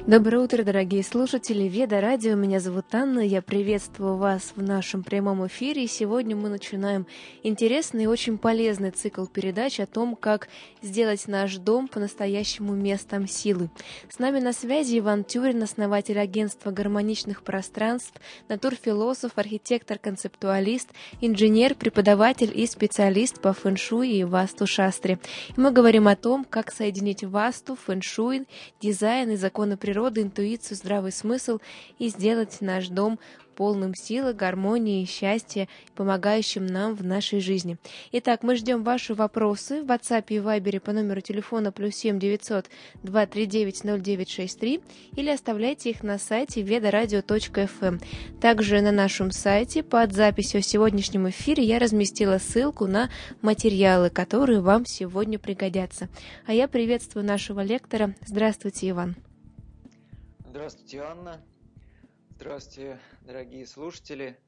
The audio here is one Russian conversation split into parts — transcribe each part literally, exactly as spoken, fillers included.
Доброе утро, дорогие слушатели Веда Радио. Меня зовут Анна. Я приветствую вас в нашем прямом эфире. И сегодня мы начинаем интересный и очень полезный цикл передач о том, как сделать наш дом по-настоящему местом силы. С нами на связи Иван Тюрин, основатель агентства гармоничных пространств, натурфилософ, архитектор-концептуалист, инженер, преподаватель и специалист по фэн-шуй и васту-шастре. И мы говорим о том, как соединить васту, фэн-шуй, дизайн и законы природы, интуицию, здравый смысл и сделать наш дом полным силы, гармонии, счастья, помогающим нам в нашей жизни. Итак, мы ждем ваши вопросы в WhatsApp и Viber по номеру телефона плюс семь девятьсот два три девять ноль девять шесть три или оставляйте их на сайте ведарадио точка эф эм. Также на нашем сайте под записью о сегодняшнем эфире я разместила ссылку на материалы, которые вам сегодня пригодятся. А я приветствую нашего лектора. Здравствуйте, Иван. Здравствуйте, Анна. Здравствуйте, дорогие слушатели.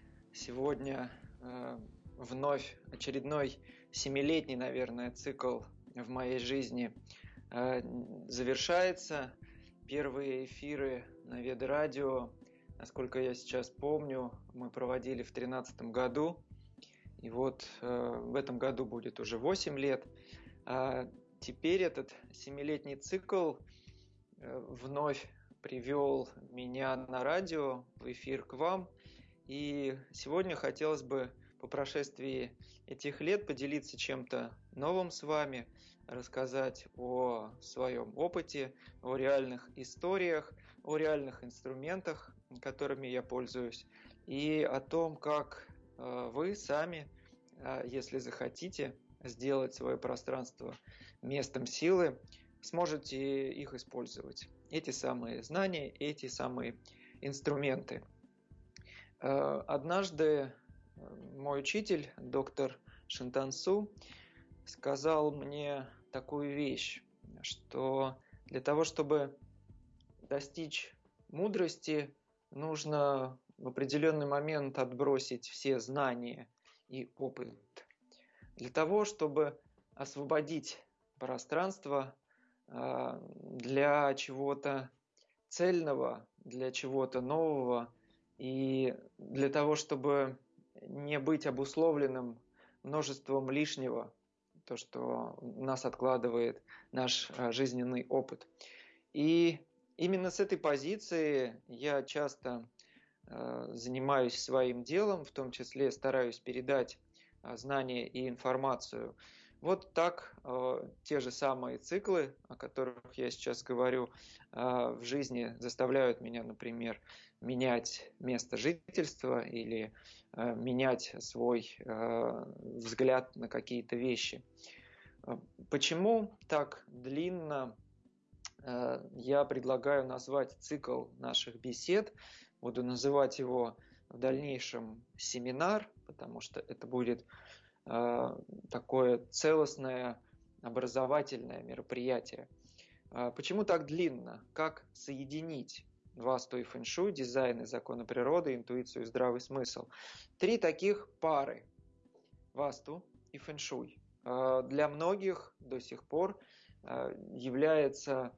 Сегодня э, вновь очередной семилетний, наверное, цикл в моей жизни э, завершается. Первые эфиры на Веда Радио, насколько я сейчас помню, мы проводили в две тысячи тринадцатом году. И вот э, в этом году будет уже восемь лет. А теперь этот семилетний цикл э, вновь привел меня на радио, в эфир к вам. И сегодня хотелось бы по прошествии этих лет поделиться чем-то новым с вами, рассказать о своем опыте, о реальных историях, о реальных инструментах, которыми я пользуюсь, и о том, как вы сами, если захотите сделать свое пространство местом силы, сможете их использовать. Эти самые знания, эти самые инструменты. Однажды мой учитель, доктор Шентан Су, сказал мне такую вещь, что для того, чтобы достичь мудрости, нужно в определенный момент отбросить все знания и опыт. Для того, чтобы освободить пространство для чего-то цельного, для чего-то нового, и для того, чтобы не быть обусловленным множеством лишнего, то, что нас откладывает наш жизненный опыт. И именно с этой позиции я часто занимаюсь своим делом, в том числе стараюсь передать знания и информацию. Вот так э, те же самые циклы, о которых я сейчас говорю, э, в жизни заставляют меня, например, менять место жительства или э, менять свой э, взгляд на какие-то вещи. Почему так длинно э, я предлагаю назвать цикл наших бесед? Буду называть его в дальнейшем семинар, потому что это будет такое целостное образовательное мероприятие. Почему так длинно? Как соединить васту и фэн-шуй, дизайн и законы природы, интуицию и здравый смысл? Три таких пары: васту и фэн-шуй. Для многих до сих пор является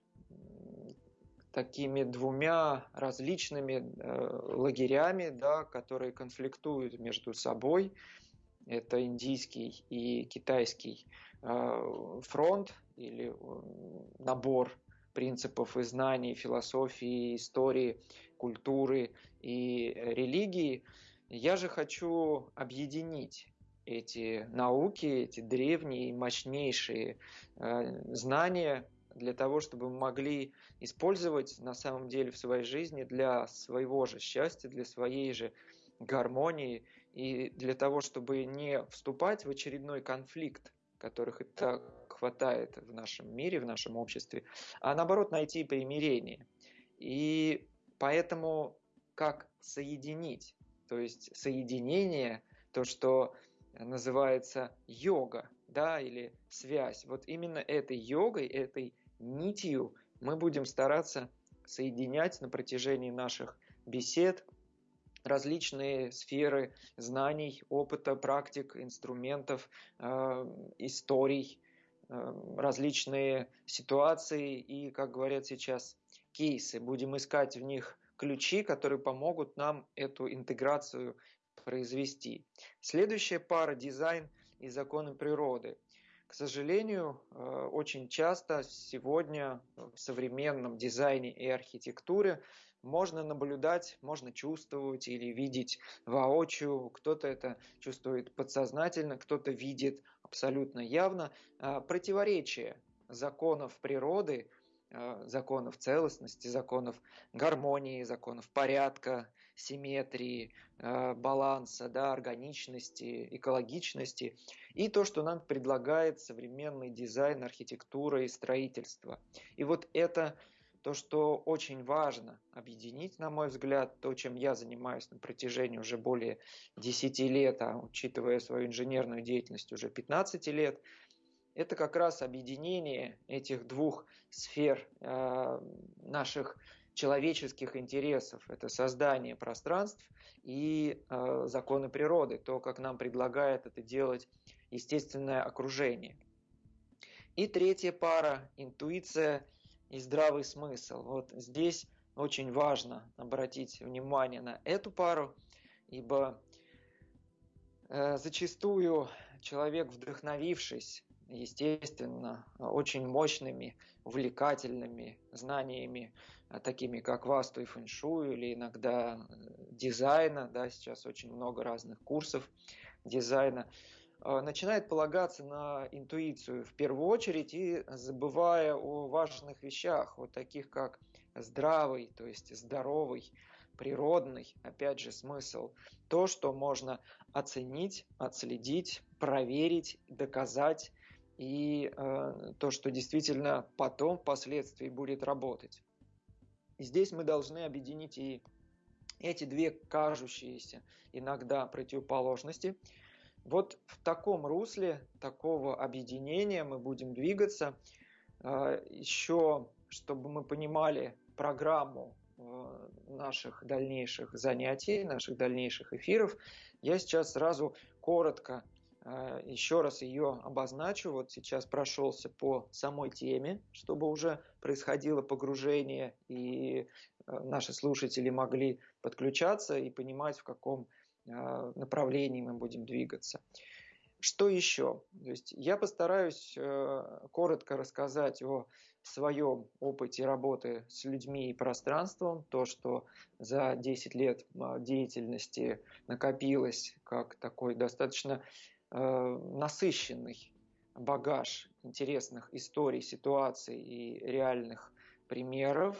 такими двумя различными лагерями, да, которые конфликтуют между собой. Это индийский и китайский фронт или набор принципов и знаний, философии, истории, культуры и религии. Я же хочу объединить эти науки, эти древние, мощнейшие знания для того, чтобы мы могли использовать на самом деле в своей жизни для своего же счастья, для своей же гармонии, и для того, чтобы не вступать в очередной конфликт, которых и так хватает в нашем мире, в нашем обществе, а наоборот найти примирение. И поэтому как соединить, то есть соединение, то, что называется йога, да, или связь, вот именно этой йогой, этой нитью мы будем стараться соединять на протяжении наших бесед различные сферы знаний, опыта, практик, инструментов, э, историй, э, различные ситуации и, как говорят сейчас, кейсы, будем искать в них ключи, которые помогут нам эту интеграцию произвести. Следующая пара – дизайн и законы природы. К сожалению, очень часто сегодня в современном дизайне и архитектуре можно наблюдать, можно чувствовать или видеть воочию, кто-то это чувствует подсознательно, кто-то видит абсолютно явно, противоречие законов природы, законов целостности, законов гармонии, законов порядка, симметрии, баланса, да, органичности, экологичности и то, что нам предлагает современный дизайн, архитектура и строительство. И вот это то, что очень важно объединить, на мой взгляд, то, чем я занимаюсь на протяжении уже более десяти лет, а учитывая свою инженерную деятельность уже пятнадцать лет, это как раз объединение этих двух сфер э, наших человеческих интересов. Это создание пространств и э, законы природы, то, как нам предлагает это делать естественное окружение. И третья пара – интуиция и здравый смысл. Вот здесь очень важно обратить внимание на эту пару, ибо э, зачастую человек, вдохновившись, естественно, очень мощными, увлекательными знаниями, такими как васту и фэншуй, или иногда дизайна, да, сейчас очень много разных курсов дизайна, начинает полагаться на интуицию в первую очередь и забывая о важных вещах, вот таких как здравый, то есть здоровый, природный, опять же, смысл. То, что можно оценить, отследить, проверить, доказать, и э, то, что действительно потом, впоследствии будет работать. И здесь мы должны объединить и эти две кажущиеся иногда противоположности. Вот в таком русле, такого объединения мы будем двигаться. Э, еще, чтобы мы понимали программу э, наших дальнейших занятий, наших дальнейших эфиров, я сейчас сразу коротко еще раз ее обозначу. Вот сейчас прошелся по самой теме, чтобы уже происходило погружение, и наши слушатели могли подключаться и понимать, в каком направлении мы будем двигаться. Что еще? То есть я постараюсь коротко рассказать о своем опыте работы с людьми и пространством, то, что за десять лет деятельности накопилось как такой достаточно насыщенный багаж интересных историй, ситуаций и реальных примеров.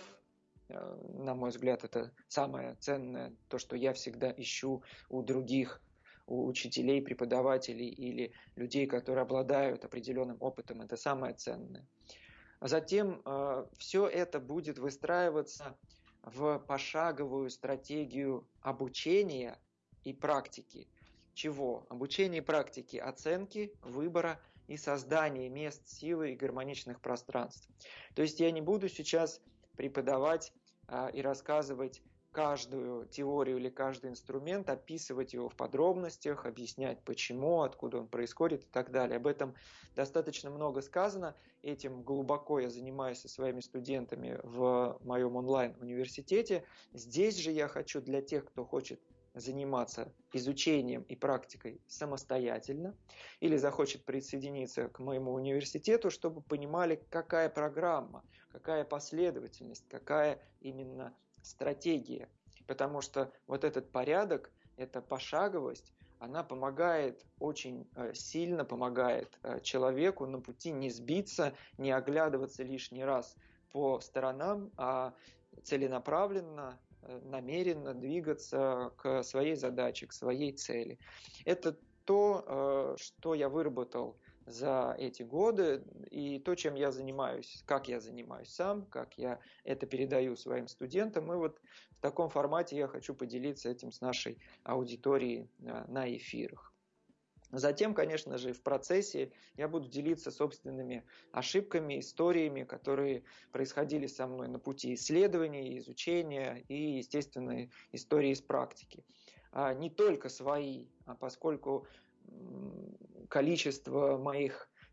На мой взгляд, это самое ценное, то, что я всегда ищу у других, у учителей, преподавателей или людей, которые обладают определенным опытом. Это самое ценное. А затем все это будет выстраиваться в пошаговую стратегию обучения и практики. Чего? Обучение и практики оценки, выбора и создания мест силы и гармоничных пространств. То есть я не буду сейчас преподавать а, и рассказывать каждую теорию или каждый инструмент, описывать его в подробностях, объяснять почему, откуда он происходит и так далее. Об этом достаточно много сказано. Этим глубоко я занимаюсь со своими студентами в моем онлайн-университете. Здесь же я хочу для тех, кто хочет заниматься изучением и практикой самостоятельно или захочет присоединиться к моему университету, чтобы понимали, какая программа, какая последовательность, какая именно стратегия. Потому что вот этот порядок, эта пошаговость, она помогает, очень сильно помогает человеку на пути не сбиться, не оглядываться лишний раз по сторонам, а целенаправленно, намеренно двигаться к своей задаче, к своей цели. Это то, что я выработал за эти годы, и то, чем я занимаюсь, как я занимаюсь сам, как я это передаю своим студентам. И вот в таком формате я хочу поделиться этим с нашей аудиторией на эфирах. Затем, конечно же, в процессе я буду делиться собственными ошибками, историями, которые происходили со мной на пути исследований, изучения и, естественно, истории из практики. Не только свои, а поскольку количество моих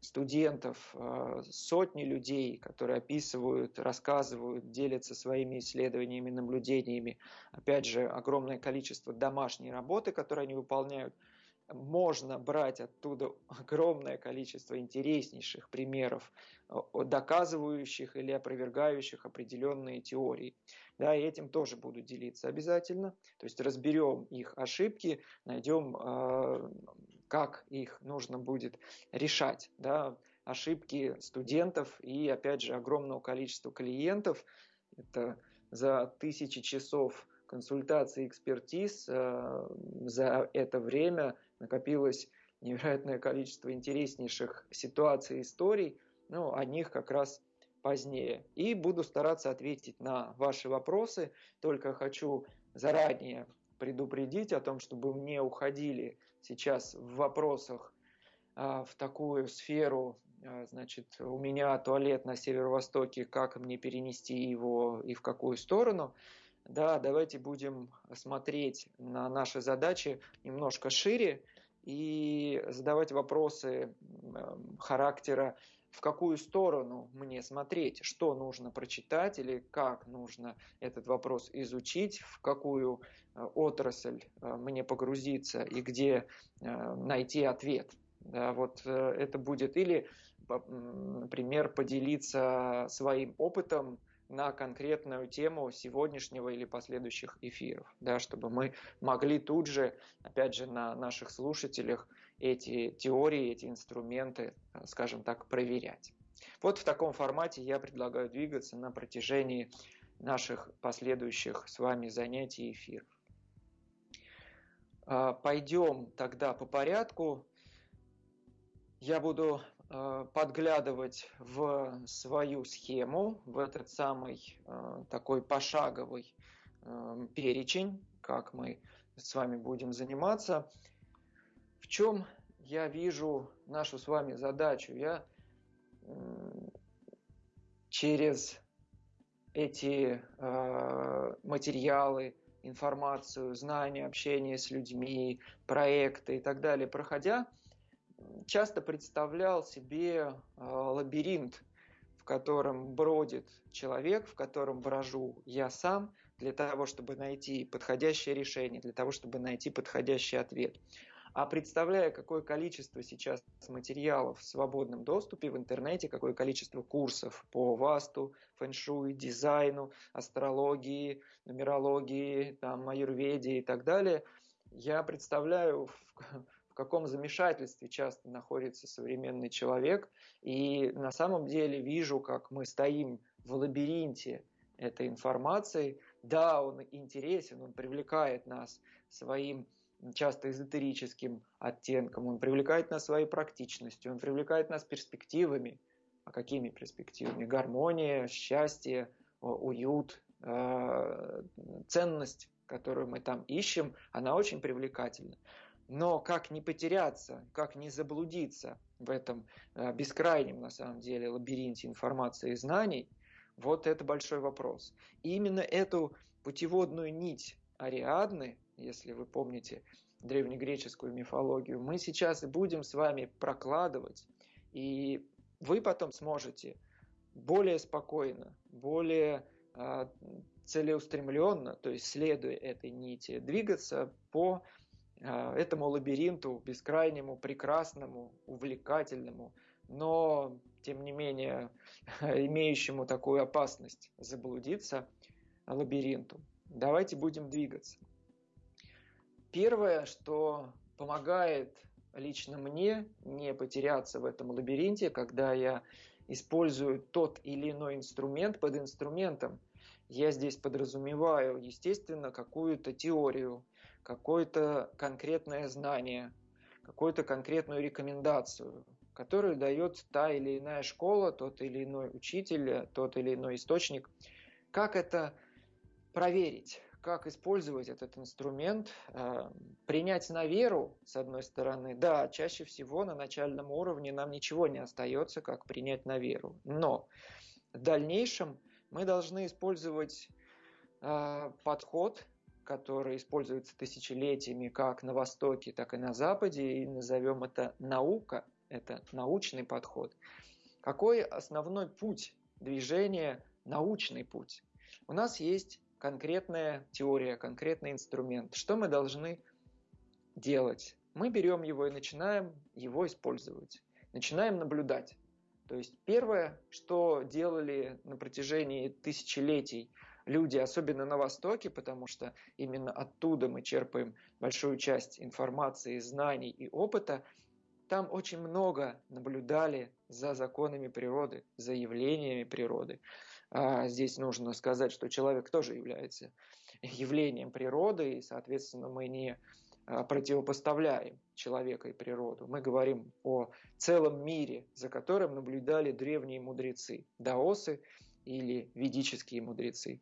студентов, сотни людей, которые описывают, рассказывают, делятся своими исследованиями, наблюдениями. Опять же, огромное количество домашней работы, которую они выполняют. Можно брать оттуда огромное количество интереснейших примеров, доказывающих или опровергающих определенные теории. Да, и этим тоже буду делиться обязательно. То есть разберем их ошибки, найдем, как их нужно будет решать. Да, ошибки студентов и, опять же, огромного количества клиентов. Это за тысячи часов консультаций и экспертиз за это время накопилось невероятное количество интереснейших ситуаций и историй, но о них как раз позднее. И буду стараться ответить на ваши вопросы, только хочу заранее предупредить о том, чтобы не уходили сейчас в вопросах в такую сферу, значит, у меня туалет на северо-востоке, как мне перенести его и в какую сторону. Да, давайте будем смотреть на наши задачи немножко шире и задавать вопросы характера, в какую сторону мне смотреть, что нужно прочитать или как нужно этот вопрос изучить, в какую отрасль мне погрузиться и где найти ответ. Да, вот это будет или, например, поделиться своим опытом на конкретную тему сегодняшнего или последующих эфиров, да, чтобы мы могли тут же, опять же, на наших слушателях эти теории, эти инструменты, скажем так, проверять. Вот в таком формате я предлагаю двигаться на протяжении наших последующих с вами занятий и эфиров. Пойдем тогда по порядку. Я буду подглядывать в свою схему, в этот самый такой пошаговый перечень, как мы с вами будем заниматься. В чем я вижу нашу с вами задачу? Я через эти материалы, информацию, знания, общение с людьми, проекты и так далее, проходя, часто представлял себе лабиринт, в котором бродит человек, в котором брожу я сам, для того, чтобы найти подходящее решение, для того, чтобы найти подходящий ответ. А представляя, какое количество сейчас материалов в свободном доступе в интернете, какое количество курсов по васту, фэншуй, дизайну, астрологии, нумерологии, там, аюрведе и так далее, я представляю, в каком замешательстве часто находится современный человек, и на самом деле вижу, как мы стоим в лабиринте этой информации. Да, он интересен, он привлекает нас своим часто эзотерическим оттенком, он привлекает нас своей практичностью, он привлекает нас перспективами. А какими перспективами? Гармония, счастье, уют, ценность, которую мы там ищем, она очень привлекательна. Но как не потеряться, как не заблудиться в этом бескрайнем, на самом деле, лабиринте информации и знаний, вот это большой вопрос. И именно эту путеводную нить Ариадны, если вы помните древнегреческую мифологию, мы сейчас и будем с вами прокладывать, и вы потом сможете более спокойно, более э, целеустремленно, то есть следуя этой нити, двигаться по этому лабиринту бескрайнему, прекрасному, увлекательному, но, тем не менее, имеющему такую опасность заблудиться лабиринту. Давайте будем двигаться. Первое, что помогает лично мне не потеряться в этом лабиринте, когда я использую тот или иной инструмент, под инструментом я здесь подразумеваю, естественно, какую-то теорию, какое-то конкретное знание, какую-то конкретную рекомендацию, которую дает та или иная школа, тот или иной учитель, тот или иной источник. Как это проверить? Как использовать этот инструмент? Принять на веру, с одной стороны. Да, чаще всего на начальном уровне нам ничего не остается, как принять на веру. Но в дальнейшем мы должны использовать подход, который используется тысячелетиями как на Востоке, так и на Западе, и назовем это наука, это научный подход. Какой основной путь движения, научный путь? У нас есть конкретная теория, конкретный инструмент. Что мы должны делать? Мы берем его и начинаем его использовать. Начинаем наблюдать. То есть первое, что делали на протяжении тысячелетий люди, особенно на Востоке, потому что именно оттуда мы черпаем большую часть информации, знаний и опыта, там очень много наблюдали за законами природы, за явлениями природы. А здесь нужно сказать, что человек тоже является явлением природы, и, соответственно, мы не противопоставляем человека и природу. Мы говорим о целом мире, за которым наблюдали древние мудрецы, даосы или ведические мудрецы.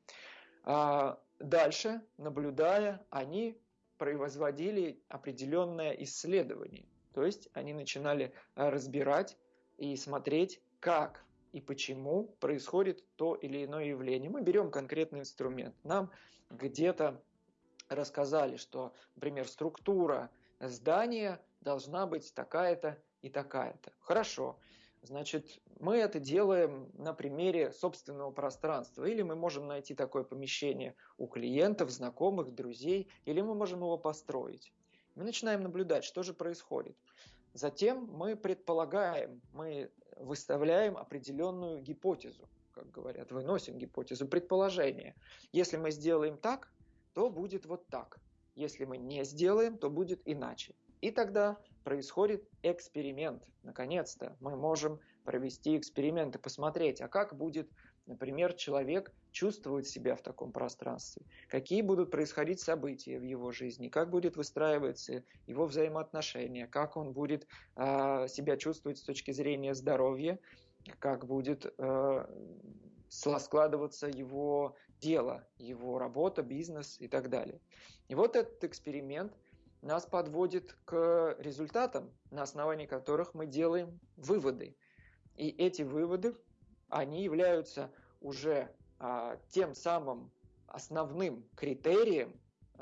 А дальше, наблюдая, они производили определенное исследование. То есть они начинали разбирать и смотреть, как и почему происходит то или иное явление. Мы берем конкретный инструмент. Нам где-то рассказали, что, например, структура здания должна быть такая-то и такая-то. Хорошо. Значит, мы это делаем на примере собственного пространства. Или мы можем найти такое помещение у клиентов, знакомых, друзей, или мы можем его построить. Мы начинаем наблюдать, что же происходит. Затем мы предполагаем, мы выставляем определенную гипотезу, как говорят, выносим гипотезу, предположение. Если мы сделаем так, то будет вот так. Если мы не сделаем, то будет иначе. И тогда происходит эксперимент. Наконец-то мы можем провести эксперимент и посмотреть, а как будет, например, человек чувствовать себя в таком пространстве, какие будут происходить события в его жизни, как будет выстраиваться его взаимоотношения, как он будет э, себя чувствовать с точки зрения здоровья, как будет э, складываться его дело, его работа, бизнес и так далее. И вот этот эксперимент нас подводит к результатам, на основании которых мы делаем выводы. И эти выводы, они являются уже а, тем самым основным критерием,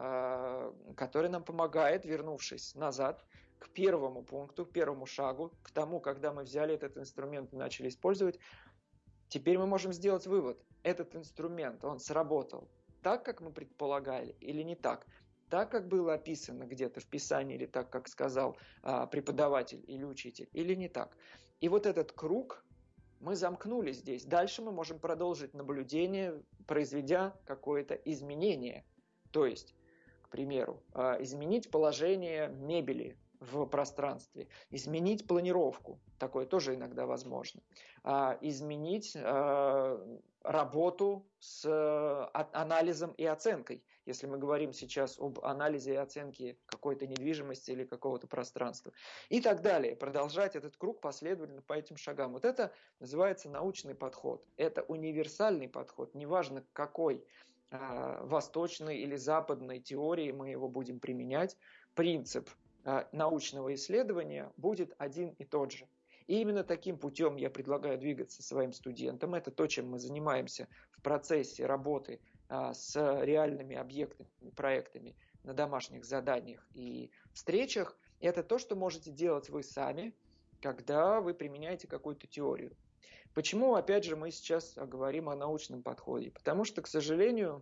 а, который нам помогает, вернувшись назад, к первому пункту, к первому шагу, к тому, когда мы взяли этот инструмент и начали использовать. Теперь мы можем сделать вывод. Этот инструмент, он сработал так, как мы предполагали, или не так? Так, как было описано где-то в Писании, или так, как сказал а, преподаватель или учитель, или не так? И вот этот круг мы замкнули здесь. Дальше мы можем продолжить наблюдение, произведя какое-то изменение. То есть, к примеру, а, изменить положение мебели в пространстве, изменить планировку, такое тоже иногда возможно, а, изменить а, работу с а, анализом и оценкой, если мы говорим сейчас об анализе и оценке какой-то недвижимости или какого-то пространства, и так далее. Продолжать этот круг последовательно по этим шагам. Вот это называется научный подход. Это универсальный подход, неважно какой а, восточной или западной теории мы его будем применять, принцип научного исследования будет один и тот же. И именно таким путем я предлагаю двигаться своим студентам. Это то, чем мы занимаемся в процессе работы а, с реальными объектами, проектами на домашних заданиях и встречах. Это то, что можете делать вы сами, когда вы применяете какую-то теорию. Почему, опять же, мы сейчас говорим о научном подходе? Потому что, к сожалению,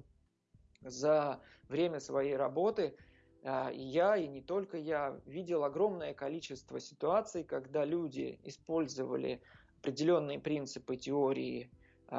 за время своей работы и я, и не только я, видел огромное количество ситуаций, когда люди использовали определенные принципы теории,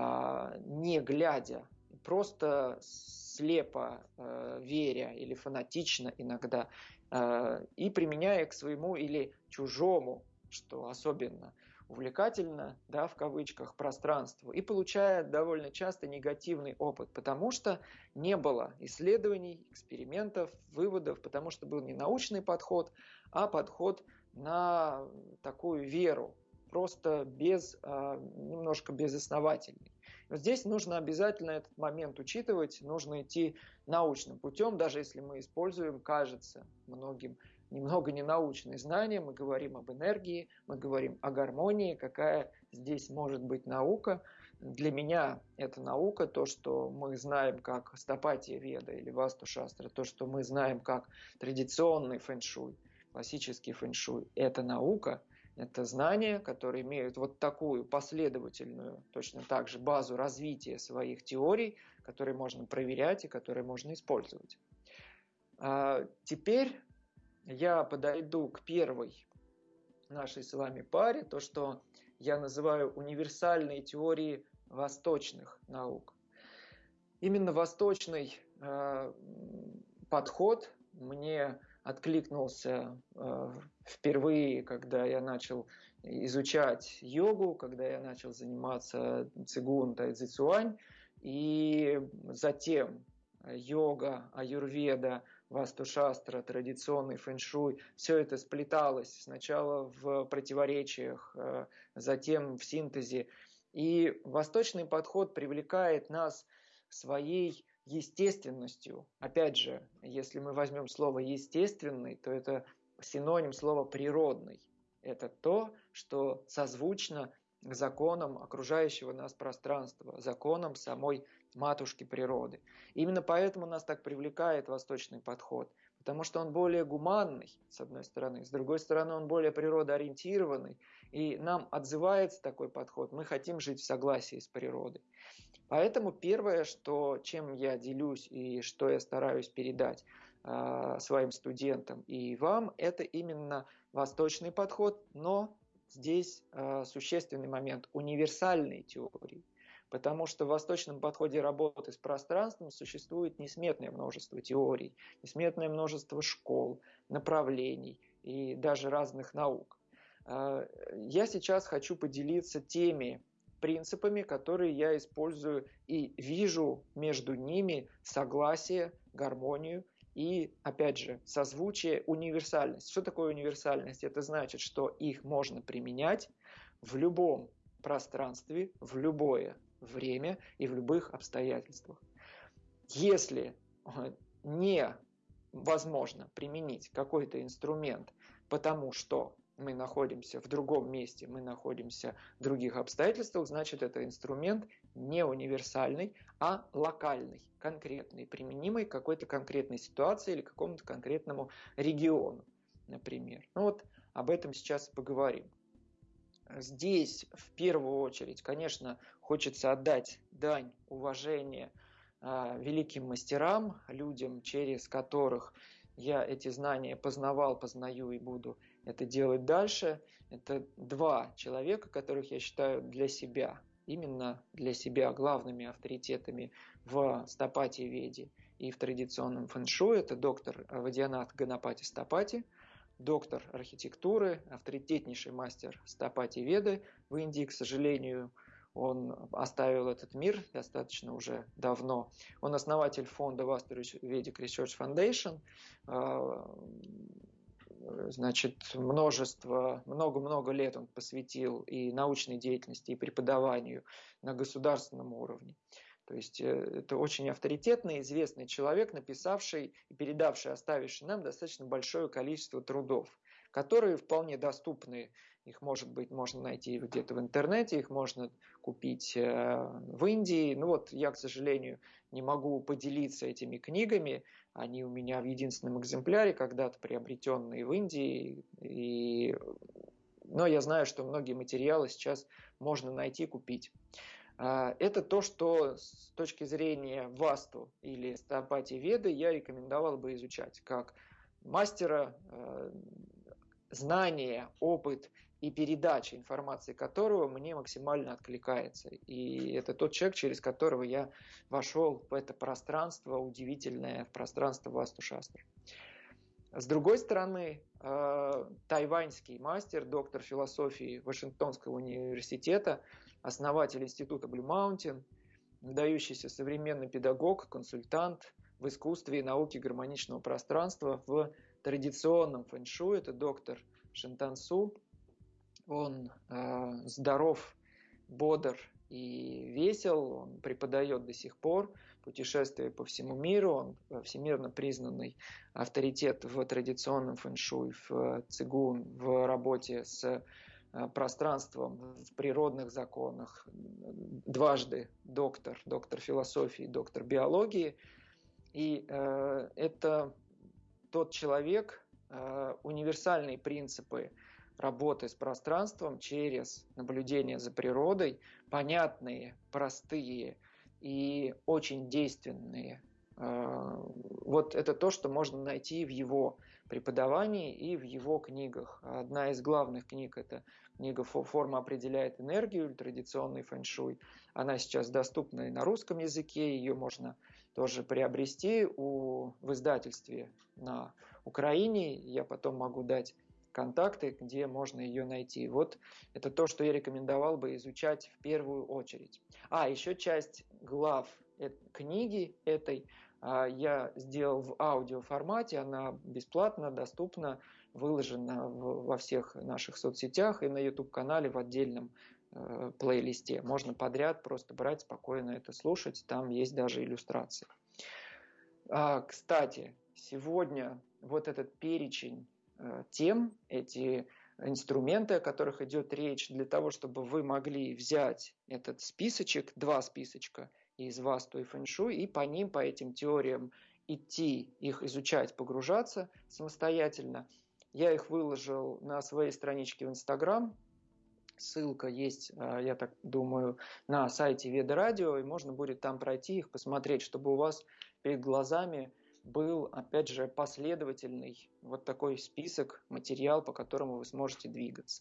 не глядя, просто слепо веря или фанатично иногда, и применяя к своему или чужому, что особенно увлекательно, да, в кавычках, пространству, и получая довольно часто негативный опыт, потому что не было исследований, экспериментов, выводов, потому что был не научный подход, а подход на такую веру, просто без, немножко безосновательный. Но здесь нужно обязательно этот момент учитывать, нужно идти научным путем, даже если мы используем, кажется, многим немного ненаучные знания, мы говорим об энергии, мы говорим о гармонии, какая здесь может быть наука. Для меня это наука, то, что мы знаем как Астапатия Веда или Васту Шастра, то, что мы знаем как традиционный фэншуй, классический фэншуй, это наука. Это знания, которые имеют вот такую последовательную, точно так же, базу развития своих теорий, которые можно проверять и которые можно использовать. А теперь я подойду к первой нашей с вами паре, то, что я называю универсальные теории восточных наук. Именно восточный э, подход мне откликнулся э, впервые, когда я начал изучать йогу, когда я начал заниматься цигун, тайцзи цюань, и затем йога, аюрведа, васту-шастра, традиционный фэншуй, все это сплеталось сначала в противоречиях, затем в синтезе. И восточный подход привлекает нас своей естественностью. Опять же, если мы возьмем слово «естественный», то это синоним слова «природный». Это то, что созвучно законам окружающего нас пространства, законам самой матушки природы. Именно поэтому нас так привлекает восточный подход, потому что он более гуманный, с одной стороны, с другой стороны, он более природоориентированный, и нам отзывается такой подход, мы хотим жить в согласии с природой. Поэтому первое, что, чем я делюсь и что я стараюсь передать э, своим студентам и вам, это именно восточный подход, но здесь э, существенный момент – универсальной теории. Потому что в восточном подходе работы с пространством существует несметное множество теорий, несметное множество школ, направлений и даже разных наук. Я сейчас хочу поделиться теми принципами, которые я использую и вижу между ними согласие, гармонию и, опять же, созвучие, универсальность. Что такое универсальность? Это значит, что их можно применять в любом пространстве, в любое время и в любых обстоятельствах. Если невозможно применить какой-то инструмент, потому что мы находимся в другом месте, мы находимся в других обстоятельствах, значит, это инструмент не универсальный, а локальный, конкретный, применимый к какой-то конкретной ситуации или какому-то конкретному региону, например. Ну вот об этом сейчас поговорим. Здесь в первую очередь, конечно, хочется отдать дань уважения э, великим мастерам, людям, через которых я эти знания познавал, познаю и буду это делать дальше. Это два человека, которых я считаю для себя, именно для себя главными авторитетами в стапати-веде и в традиционном фэншуй. Это доктор Вадианат Ганапати Стапати, доктор архитектуры, авторитетнейший мастер стапати-веды в Индии. К сожалению, он оставил этот мир достаточно уже давно. Он основатель фонда Vastu Vedic Research Foundation. Значит, множество, много-много лет он посвятил и научной деятельности, и преподаванию на государственном уровне. То есть это очень авторитетный, известный человек, написавший и передавший, оставивший нам достаточно большое количество трудов, которые вполне доступны. Их, может быть, можно найти где-то в интернете, их можно купить в Индии. Ну вот я, к сожалению, не могу поделиться этими книгами. Они у меня в единственном экземпляре, когда-то приобретенные в Индии. И... Но я знаю, что многие материалы сейчас можно найти, купить. Это то, что с точки зрения васту или стапати-веды я рекомендовал бы изучать как мастера, знания, опыт и передача информации которого мне максимально откликается. И это тот человек, через которого я вошел в это пространство удивительное, в пространство васту-шастры. С другой стороны, тайваньский мастер, доктор философии Вашингтонского университета, основатель института Blue Mountain, выдающийся современный педагог, консультант в искусстве и науке гармоничного пространства, в традиционном фэншуй, это доктор Шинтан Су. Он э, здоров, бодр и весел, он преподает до сих пор, путешествуя по всему миру, он всемирно признанный авторитет в традиционном фэншуй, в цигун, в работе с пространством, в природных законах, дважды доктор, доктор философии, доктор биологии. И э, это тот человек, э, универсальные принципы работы с пространством через наблюдение за природой, понятные, простые и очень действенные. Вот это то, что можно найти в его преподавании и в его книгах. Одна из главных книг – это книга «Форма определяет энергию», традиционный фэншуй. Она сейчас доступна и на русском языке, ее можно тоже приобрести у, в издательстве на Украине. Я потом могу дать контакты, где можно ее найти. Вот это то, что я рекомендовал бы изучать в первую очередь. А, еще часть глав книги этой я сделал в аудиоформате, она бесплатно, доступна, выложена в, во всех наших соцсетях и на YouTube-канале в отдельном э, плейлисте. Можно подряд просто брать, спокойно это слушать, там есть даже иллюстрации. А, кстати, сегодня вот этот перечень э, тем, эти инструменты, о которых идет речь, для того, чтобы вы могли взять этот списочек, два списочка, из Васту и Фэншуй, и по ним, по этим теориям идти, их изучать, погружаться самостоятельно. Я их выложил на своей страничке в Инстаграм. Ссылка есть, я так думаю, на сайте Веда Радио, и можно будет там пройти их, посмотреть, чтобы у вас перед глазами был, опять же, последовательный вот такой список, материал, по которому вы сможете двигаться.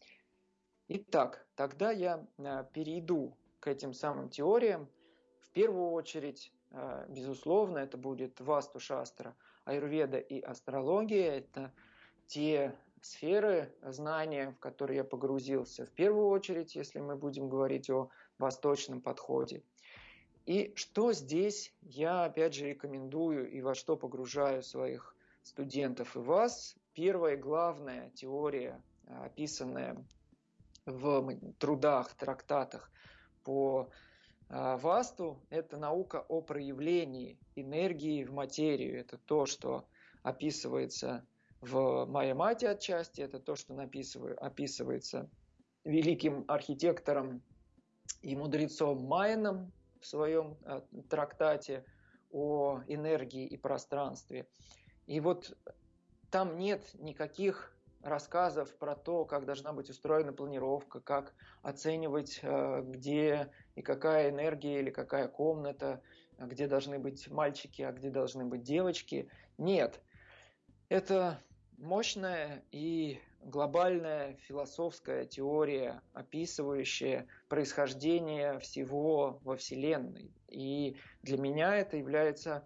Итак, тогда я перейду к этим самым теориям. В первую очередь, безусловно, это будет Васту Шастра, Аюрведа и астрология. Это те сферы знания, в которые я погрузился. В первую очередь, если мы будем говорить о восточном подходе. И что здесь я, опять же, рекомендую и во что погружаю своих студентов и вас. Первая главная теория, описанная в трудах, трактатах по Васту – это наука о проявлении энергии в материю. Это то, что описывается в Майя-Мате отчасти, это то, что описывается великим архитектором и мудрецом Майяном в своем трактате о энергии и пространстве. И вот там нет никаких рассказов про то, как должна быть устроена планировка, как оценивать, где и какая энергия или какая комната, где должны быть мальчики, а где должны быть девочки. Нет. Это мощная и глобальная философская теория, описывающая происхождение всего во Вселенной. И для меня это является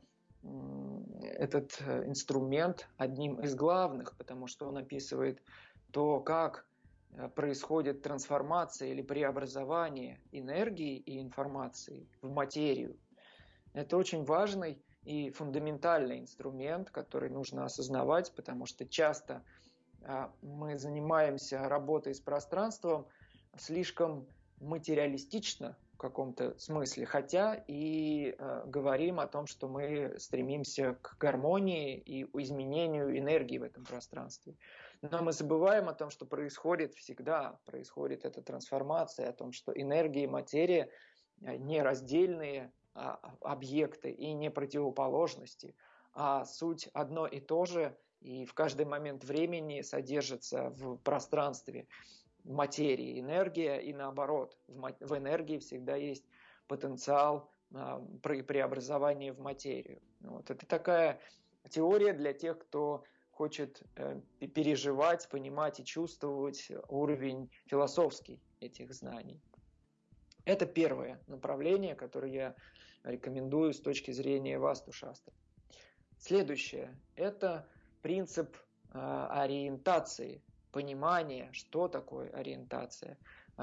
этот инструмент одним из главных, потому что он описывает то, как происходит трансформация или преобразование энергии и информации в материю. Это очень важный и фундаментальный инструмент, который нужно осознавать, потому что часто мы занимаемся работой с пространством слишком материалистично в каком-то смысле, хотя и э, говорим о том, что мы стремимся к гармонии и изменению энергии в этом пространстве. Но мы забываем о том, что происходит всегда, происходит эта трансформация, о том, что энергия и материя нераздельные а, объекты и не противоположности, а суть одно и то же, и в каждый момент времени содержится в пространстве материи, энергия, и наоборот, в, в энергии всегда есть потенциал а, преобразования в материю. Вот. Это такая теория для тех, кто хочет э, переживать, понимать и чувствовать уровень философский этих знаний. Это первое направление, которое я рекомендую с точки зрения Васту-шастры. Следующее – это принцип э, ориентации, понимание, что такое ориентация.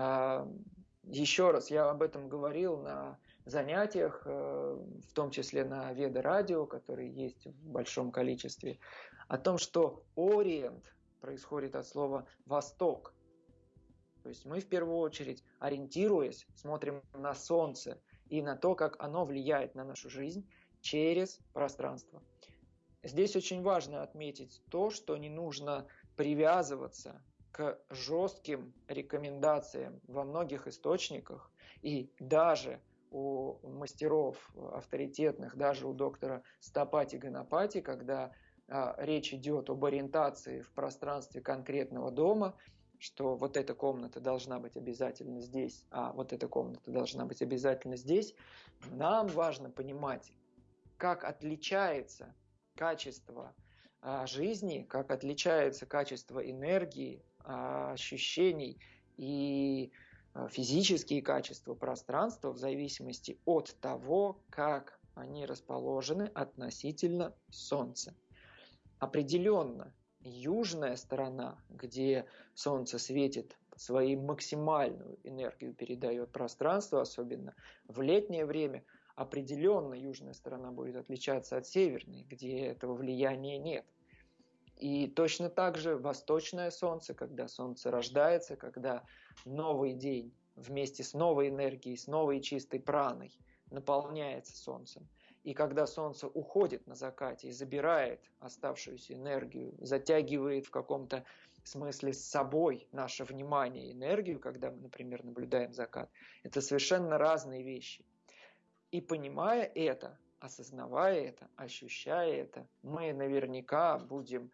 Еще раз, я об этом говорил на занятиях, в том числе на Веда Радио, которые есть в большом количестве, о том, что ориент происходит от слова «восток». То есть мы в первую очередь, ориентируясь, смотрим на Солнце и на то, как оно влияет на нашу жизнь через пространство. Здесь очень важно отметить то, что не нужно привязываться к жестким рекомендациям во многих источниках, и даже у мастеров авторитетных, даже у доктора Стапати Ганапати, когда речь идет об ориентации в пространстве конкретного дома, что вот эта комната должна быть обязательно здесь, а вот эта комната должна быть обязательно здесь, нам важно понимать, как отличается качество жизни, как отличается качество энергии, ощущений и физические качества пространства в зависимости от того, как они расположены относительно Солнца. Определенно, южная сторона, где Солнце светит, свою максимальную энергию передает пространству, особенно в летнее время, определенно южная сторона будет отличаться от северной, где этого влияния нет. И точно так же восточное Солнце, когда Солнце рождается, когда новый день вместе с новой энергией, с новой чистой праной наполняется Солнцем. И когда Солнце уходит на закате и забирает оставшуюся энергию, затягивает в каком-то смысле с собой наше внимание и энергию, когда мы, например, наблюдаем закат, это совершенно разные вещи. И понимая это, осознавая это, ощущая это, мы наверняка будем,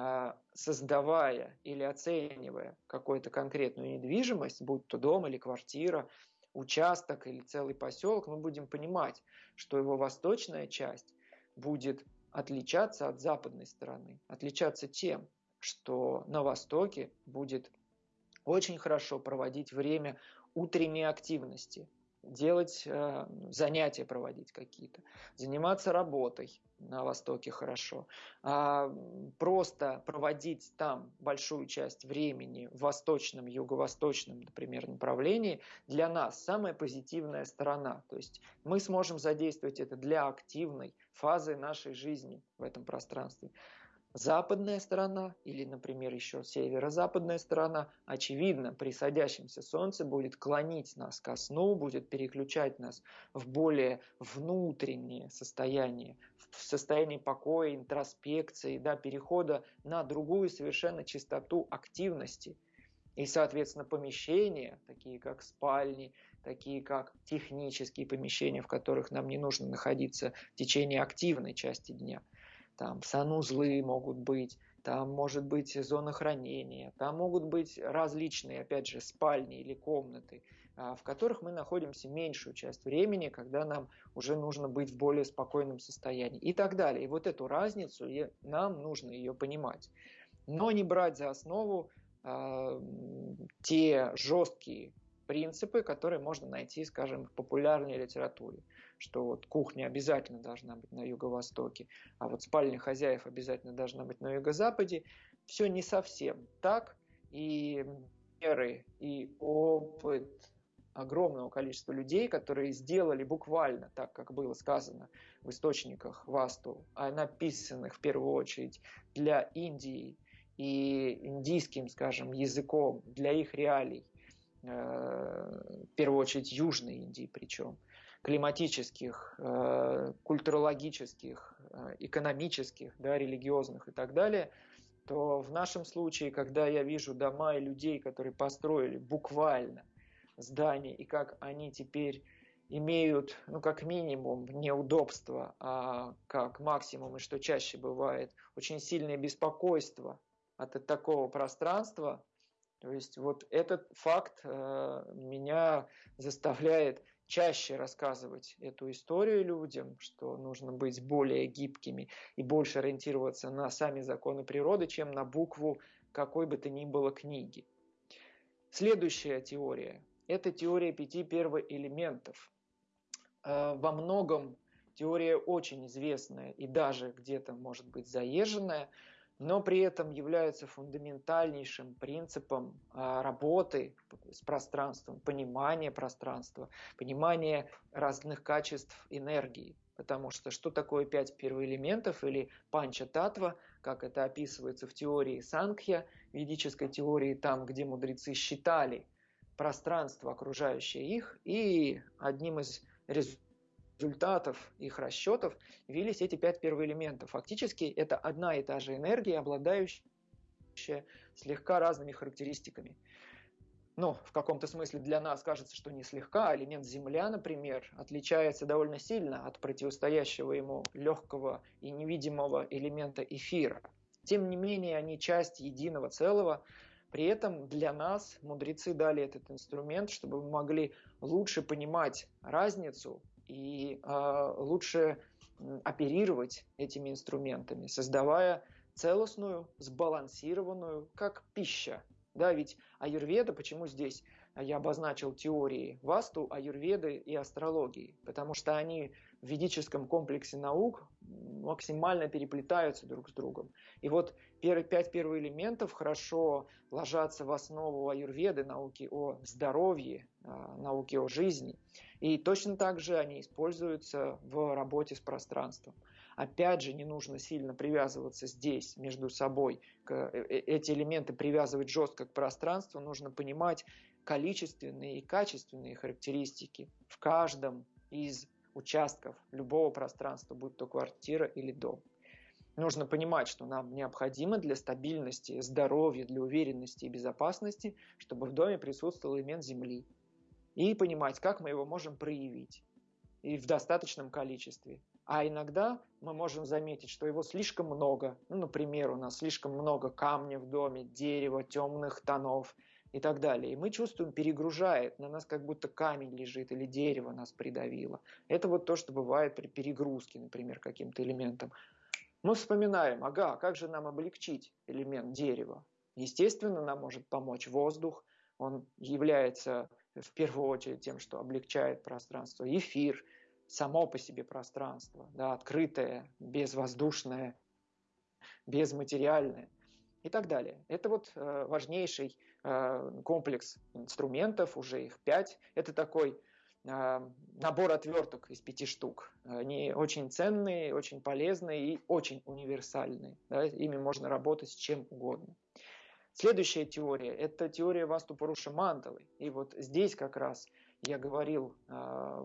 создавая или оценивая какую-то конкретную недвижимость, будь то дом или квартира, участок или целый поселок, мы будем понимать, что его восточная часть будет отличаться от западной стороны, отличаться тем, что на востоке будет очень хорошо проводить время утренней активности, делать э, занятия, проводить какие-то, заниматься работой на Востоке хорошо, а просто проводить там большую часть времени в восточном, юго-восточном, например, направлении для нас самая позитивная сторона. То есть мы сможем задействовать это для активной фазы нашей жизни в этом пространстве. Западная сторона, или, например, еще северо-западная сторона, очевидно, при садящемся солнце будет клонить нас ко сну, будет переключать нас в более внутреннее состояние, в состояние покоя, интроспекции, да, перехода на другую совершенно частоту активности. И, соответственно, помещения, такие как спальни, такие как технические помещения, в которых нам не нужно находиться в течение активной части дня, там санузлы могут быть, там может быть зона хранения, там могут быть различные, опять же, спальни или комнаты, в которых мы находимся меньшую часть времени, когда нам уже нужно быть в более спокойном состоянии и так далее. И вот эту разницу нам нужно ее понимать. Но не брать за основу э, те жесткие принципы, которые можно найти, скажем, в популярной литературе, что вот кухня обязательно должна быть на юго-востоке, а вот спальня хозяев обязательно должна быть на юго-западе. Все не совсем так, и меры и опыт огромного количества людей, которые сделали буквально так, как было сказано в источниках Васту, а написанных в первую очередь для Индии и индийским, скажем, языком, для их реалий, в первую очередь Южной Индии причем, климатических, культурологических, экономических, да, религиозных и так далее, то в нашем случае, когда я вижу дома и людей, которые построили буквально здания, и как они теперь имеют, ну, как минимум, неудобства, а как максимум, и что чаще бывает, очень сильное беспокойство от такого пространства. То есть вот этот факт э, меня заставляет чаще рассказывать эту историю людям, что нужно быть более гибкими и больше ориентироваться на сами законы природы, чем на букву какой бы то ни было книги. Следующая теория – это теория пяти первоэлементов. Э, во многом теория очень известная и даже где-то, может быть, заезженная, но при этом является фундаментальнейшим принципом работы с пространством, понимания пространства, понимания разных качеств энергии. Потому что что такое пять первоэлементов или панча-татва, как это описывается в теории Санкхья, ведической теории, там, где мудрецы считали пространство, окружающее их, и одним из результатов, результатов их расчетов явились эти пять первоэлементов. Фактически это одна и та же энергия, обладающая слегка разными характеристиками. ну, в каком-то смысле для нас кажется, что не слегка, элемент Земля, например, отличается довольно сильно от противостоящего ему легкого и невидимого элемента эфира. Тем не менее, они часть единого целого. При этом для нас мудрецы дали этот инструмент, чтобы мы могли лучше понимать разницу и э, лучше оперировать этими инструментами, создавая целостную, сбалансированную, как пища. Да, ведь аюрведа, почему здесь я обозначил теории васту, аюрведы и астрологии? Потому что они в ведическом комплексе наук максимально переплетаются друг с другом. И вот первые пять первых элементов хорошо ложатся в основу аюрведы, науки о здоровье, науки о жизни. И точно так же они используются в работе с пространством. Опять же, не нужно сильно привязываться здесь между собой. Эти элементы привязывать жестко к пространству. Нужно понимать количественные и качественные характеристики в каждом из участков любого пространства, будь то квартира или дом. Нужно понимать, что нам необходимо для стабильности, здоровья, для уверенности и безопасности, чтобы в доме присутствовал элемент Земли. И понимать, как мы его можем проявить. И в достаточном количестве. А иногда мы можем заметить, что его слишком много. Ну, например, у нас слишком много камня в доме, дерева, темных тонов и так далее. И мы чувствуем, перегружает, на нас как будто камень лежит или дерево нас придавило. Это вот то, что бывает при перегрузке, например, каким-то элементом. Мы вспоминаем, ага, как же нам облегчить элемент дерева? Естественно, нам может помочь воздух. Он является в первую очередь тем, что облегчает пространство. Эфир, само по себе пространство, да, открытое, безвоздушное, безматериальное и так далее. Это вот э, важнейший э, комплекс инструментов, уже их пять. Это такой э, набор отверток из пяти штук. Они очень ценные, очень полезные и очень универсальные. Да, ими можно работать с чем угодно. Следующая теория – это теория Васту Пуруша Мандалы. И вот здесь как раз я говорил э,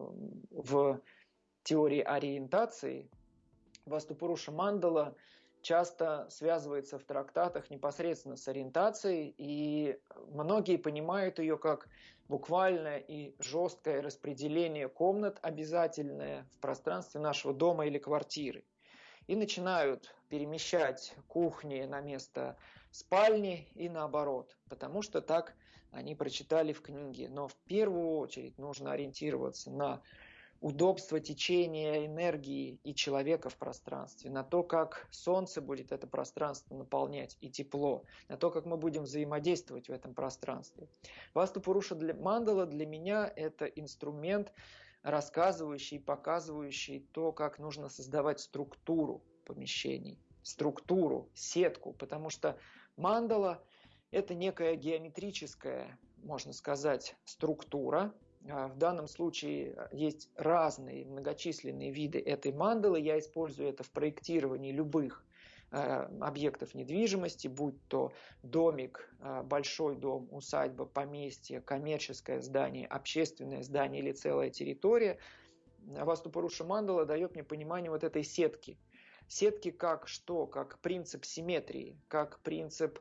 в теории ориентации. Васту Пуруша Мандала часто связывается в трактатах непосредственно с ориентацией, и многие понимают ее как буквальное и жесткое распределение комнат, обязательное в пространстве нашего дома или квартиры. И начинают перемещать кухни на место спальни и наоборот, потому что так они прочитали в книге. Но в первую очередь нужно ориентироваться на удобство течения энергии и человека в пространстве, на то, как солнце будет это пространство наполнять и тепло, на то, как мы будем взаимодействовать в этом пространстве. Васту Пуруша для Мандала для меня это инструмент, рассказывающий, показывающий то, как нужно создавать структуру помещений, структуру, сетку, потому что мандала – это некая геометрическая, можно сказать, структура. В данном случае есть разные многочисленные виды этой мандалы. Я использую это в проектировании любых объектов недвижимости, будь то домик, большой дом, усадьба, поместье, коммерческое здание, общественное здание или целая территория. Васту Пуруша Мандала дает мне понимание вот этой сетки. Сетки как что? Как принцип симметрии, как принцип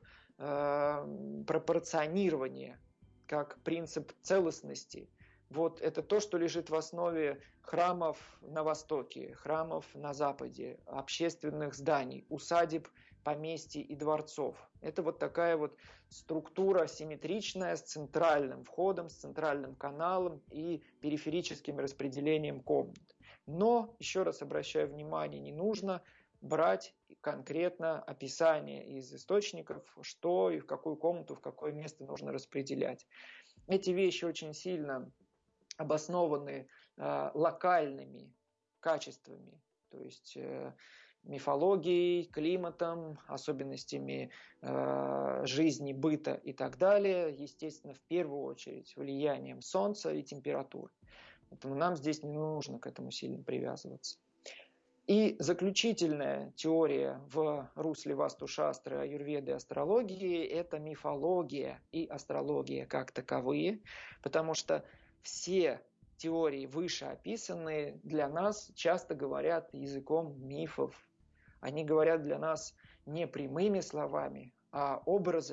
э, пропорционирования, как принцип целостности. Вот это то, что лежит в основе храмов на Востоке, храмов на Западе, общественных зданий, усадеб, поместий и дворцов. Это вот такая вот структура симметричная с центральным входом, с центральным каналом и периферическим распределением комнат. Но, еще раз обращаю внимание, не нужно брать конкретно описание из источников, что и в какую комнату, в какое место нужно распределять. Эти вещи очень сильно обоснованы э, локальными качествами, то есть э, мифологией, климатом, особенностями э, жизни, быта и так далее, естественно, в первую очередь влиянием Солнца и температуры. Поэтому нам здесь не нужно к этому сильно привязываться. И заключительная теория в русле Васту-шастры, аюрведы и астрологии – это мифология и астрология как таковые, потому что все теории вышеописанные для нас часто говорят языком мифов. Они говорят для нас не прямыми словами, а образами,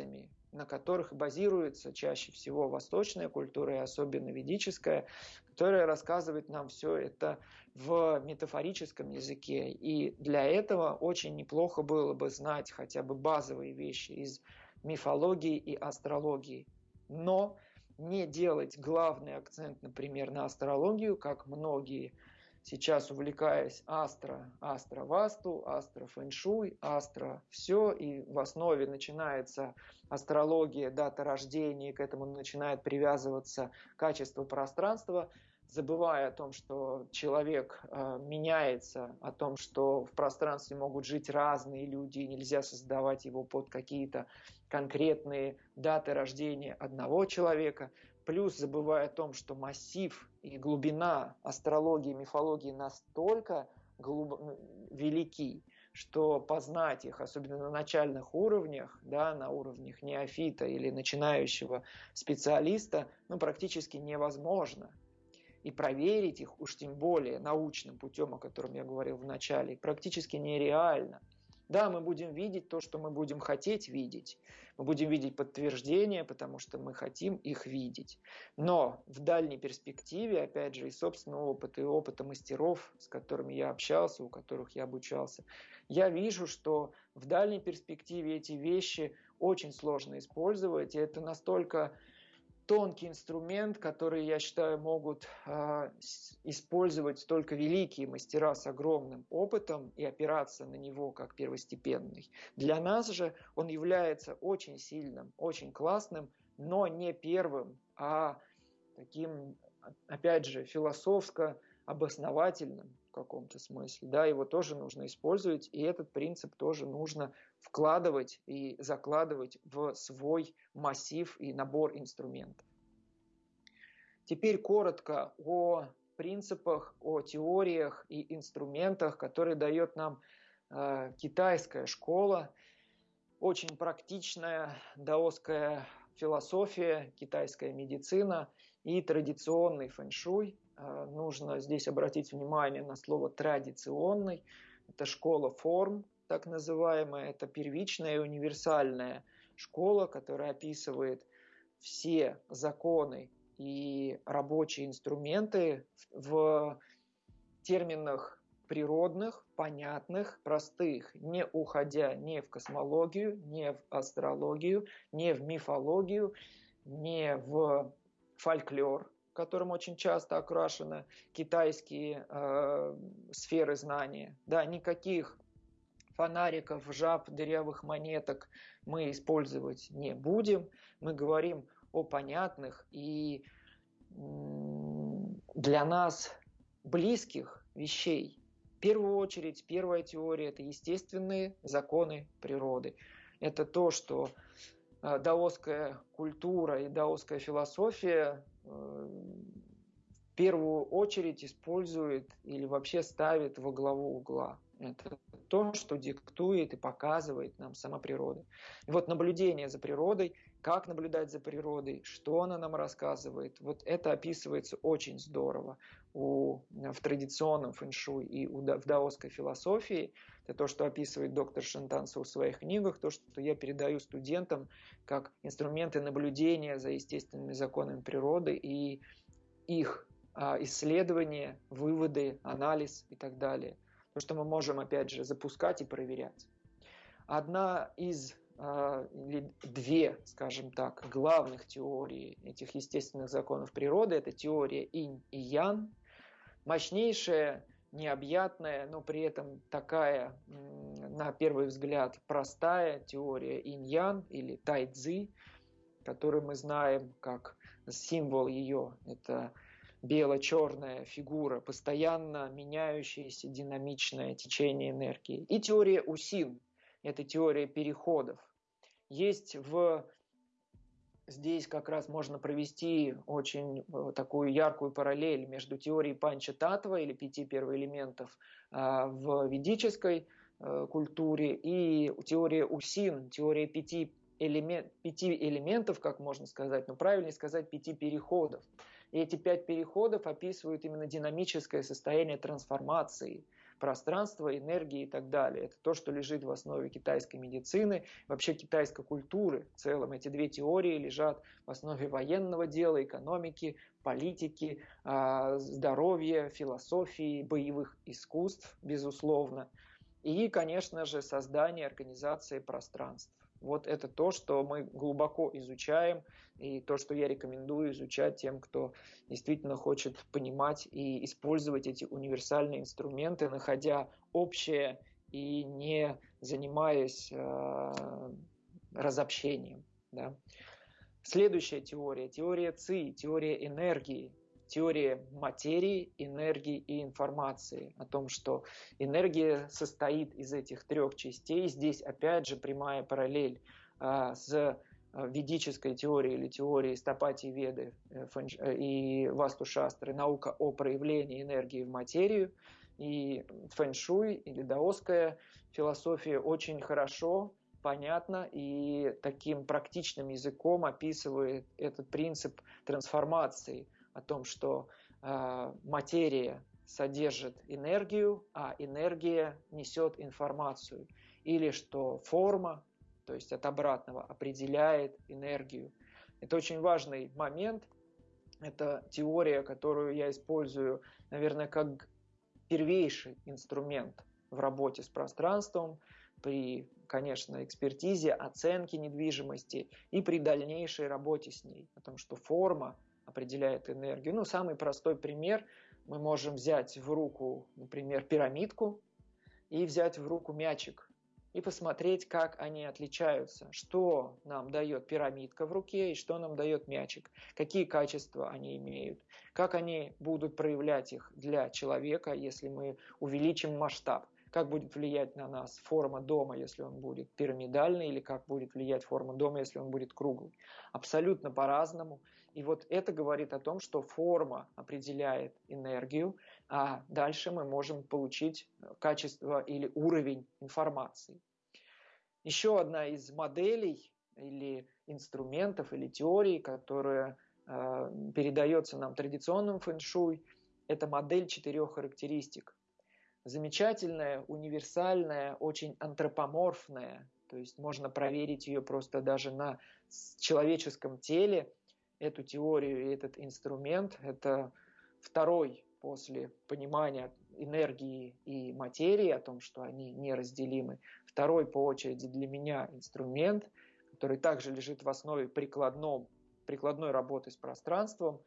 на которых базируется чаще всего восточная культура, и особенно ведическая, которая рассказывает нам все это в метафорическом языке. И для этого очень неплохо было бы знать хотя бы базовые вещи из мифологии и астрологии. Но не делать главный акцент, например, на астрологию, как многие сейчас, увлекаясь астро, астро-васту, астро-фэншуй, астро все, и в основе начинается астрология, дата рождения, к этому начинает привязываться качество пространства, забывая о том, что человек э, меняется, о том, что в пространстве могут жить разные люди, и нельзя создавать его под какие-то конкретные даты рождения одного человека, плюс забывая о том, что массив и глубина астрологии, мифологии настолько глуб... велики, что познать их, особенно на начальных уровнях, да, на уровнях неофита или начинающего специалиста, ну, практически невозможно. И проверить их, уж тем более научным путем, о котором я говорил в начале, практически нереально. Да, мы будем видеть то, что мы будем хотеть видеть. Мы будем видеть подтверждения, потому что мы хотим их видеть. Но в дальней перспективе, опять же, из собственного опыта и опыта мастеров, с которыми я общался, у которых я обучался, я вижу, что в дальней перспективе эти вещи очень сложно использовать. И это настолько тонкий инструмент, который, я считаю, могут э, использовать только великие мастера с огромным опытом и опираться на него как первостепенный. Для нас же он является очень сильным, очень классным, но не первым, а таким, опять же, философско-обосновательным в каком-то смысле. Да, его тоже нужно использовать, и этот принцип тоже нужно вкладывать и закладывать в свой массив и набор инструментов. Теперь коротко о принципах, о теориях и инструментах, которые дает нам э, китайская школа. Очень практичная даосская философия, китайская медицина и традиционный фэншуй. Э, нужно здесь обратить внимание на слово «традиционный». Это школа форм, так называемая. Это первичная и универсальная школа, которая описывает все законы и рабочие инструменты в терминах природных, понятных, простых, не уходя ни в космологию, ни в астрологию, ни в мифологию, ни в фольклор, которым очень часто окрашены китайские э, сферы знания. Да, никаких фонариков, жаб, дырявых монеток мы использовать не будем. Мы говорим о понятных и для нас близких вещей. В первую очередь, первая теория – это естественные законы природы. Это то, что даосская культура и даосская философия в первую очередь использует или вообще ставит во главу угла. Это то, что диктует и показывает нам сама природа. И вот наблюдение за природой, как наблюдать за природой, что она нам рассказывает, вот это описывается очень здорово у, в традиционном фэншуй и у, в даосской философии. Это то, что описывает доктор Шентан Су в своих книгах, то, что я передаю студентам как инструменты наблюдения за естественными законами природы и их а, исследования, выводы, анализ и так далее. То, что мы можем, опять же, запускать и проверять. Одна из, э, или две, скажем так, главных теорий этих естественных законов природы – это теория инь и ян. Мощнейшая, необъятная, но при этом такая, на первый взгляд, простая теория инь-ян или тай-цзи, которую мы знаем как символ ее – это бело-черная фигура, постоянно меняющееся динамичное течение энергии. И теория усин – это теория переходов. Есть в... Здесь как раз можно провести очень такую яркую параллель между теорией панча-татва или пяти первоэлементов в ведической культуре и теорией усин, теория пяти элемент, пяти элементов, как можно сказать, но правильнее сказать пяти переходов. И эти пять переходов описывают именно динамическое состояние трансформации, пространства, энергии и так далее. Это то, что лежит в основе китайской медицины, вообще китайской культуры. В целом эти две теории лежат в основе военного дела, экономики, политики, здоровья, философии, боевых искусств, безусловно. И, конечно же, создание организации пространств. Вот это то, что мы глубоко изучаем, и то, что я рекомендую изучать тем, кто действительно хочет понимать и использовать эти универсальные инструменты, находя общее и не занимаясь э, разобщением. Да. Следующая теория, теория Ци, теория энергии. Теория материи, энергии и информации. О том, что энергия состоит из этих трех частей. Здесь опять же прямая параллель а, с ведической теорией или теорией Стапати Веды и Васту Шастры, наука о проявлении энергии в материю. И фэншуй или даосская философия очень хорошо, понятно и таким практичным языком описывает этот принцип трансформации, о том, что э, материя содержит энергию, а энергия несет информацию. Или что форма, то есть от обратного, определяет энергию. Это очень важный момент. Это теория, которую я использую, наверное, как первейший инструмент в работе с пространством, при, конечно, экспертизе, оценке недвижимости и при дальнейшей работе с ней. О том, что форма определяет энергию. Ну, самый простой пример. Мы можем взять в руку, например, пирамидку и взять в руку мячик и посмотреть, как они отличаются. Что нам дает пирамидка в руке и что нам дает мячик. Какие качества они имеют. Как они будут проявлять их для человека, если мы увеличим масштаб. Как будет влиять на нас форма дома, если он будет пирамидальный, или как будет влиять форма дома, если он будет круглый. Абсолютно по-разному. И вот это говорит о том, что форма определяет энергию, а дальше мы можем получить качество или уровень информации. Еще одна из моделей или инструментов, или теорий, которая э, передается нам традиционным фэншуй, это модель четырех характеристик. Замечательная, универсальная, очень антропоморфная, то есть можно проверить ее просто даже на человеческом теле, эту теорию и этот инструмент. Это второй после понимания энергии и материи, о том, что они неразделимы, второй по очереди для меня инструмент, который также лежит в основе прикладном, прикладной работы с пространством.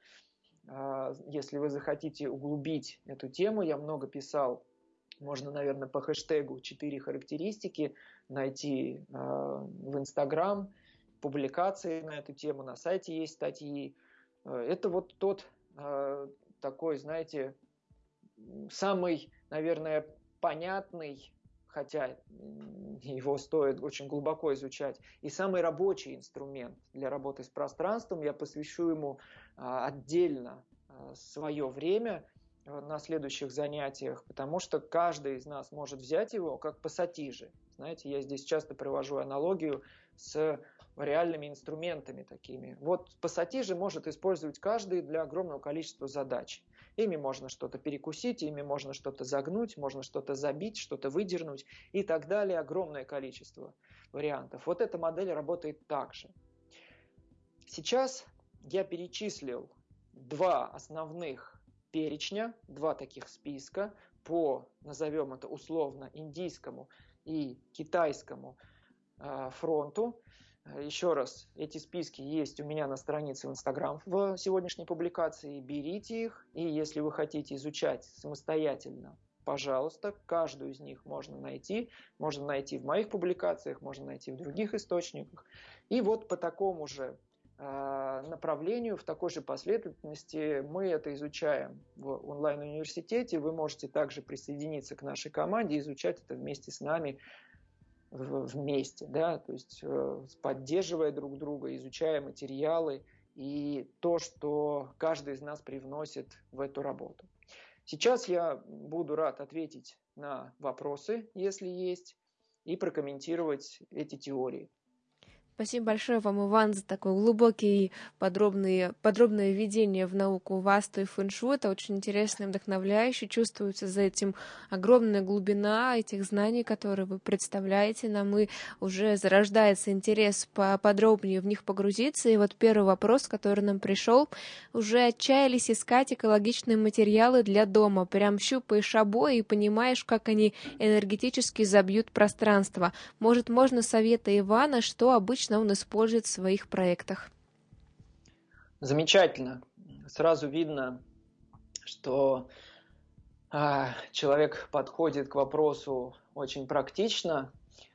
Если вы захотите углубить эту тему, я много писал, можно, наверное, по хэштегу четыре характеристики найти э, в Инстаграм, публикации на эту тему, на сайте есть статьи. Это вот тот э, такой, знаете, самый, наверное, понятный, хотя его стоит очень глубоко изучать, и самый рабочий инструмент для работы с пространством. Я посвящу ему э, отдельно э, свое время на следующих занятиях, потому что каждый из нас может взять его как пассатижи. Знаете, я здесь часто привожу аналогию с реальными инструментами такими. Вот пассатижи может использовать каждый для огромного количества задач. Ими можно что-то перекусить, ими можно что-то загнуть, можно что-то забить, что-то выдернуть и так далее. Огромное количество вариантов. Вот эта модель работает так же. Сейчас я перечислил два основных перечня, два таких списка по, назовем это условно, индийскому и китайскому э, фронту. Еще раз, эти списки есть у меня на странице в Инстаграм в сегодняшней публикации. Берите их, и если вы хотите изучать самостоятельно, пожалуйста, каждую из них можно найти. Можно найти в моих публикациях, можно найти в других источниках. И вот по такому же направлению, в такой же последовательности мы это изучаем в онлайн-университете. Вы можете также присоединиться к нашей команде и изучать это вместе с нами, вместе, да, то есть поддерживая друг друга, изучая материалы и то, что каждый из нас привносит в эту работу. Сейчас я буду рад ответить на вопросы, если есть, и прокомментировать эти теории. Спасибо большое вам, Иван, за такое глубокое и подробное, подробное введение в науку васту и фэншуй. Это очень интересно и вдохновляюще. Чувствуется за этим огромная глубина этих знаний, которые вы представляете нам, и уже зарождается интерес поподробнее в них погрузиться. И вот первый вопрос, который нам пришел: уже отчаялись искать экологичные материалы для дома? Прям щупаешь обои и понимаешь, как они энергетически забьют пространство. Может, можно совета Ивана, что обычно он использует в своих проектах? Замечательно. Сразу видно, что а, человек подходит к вопросу очень практично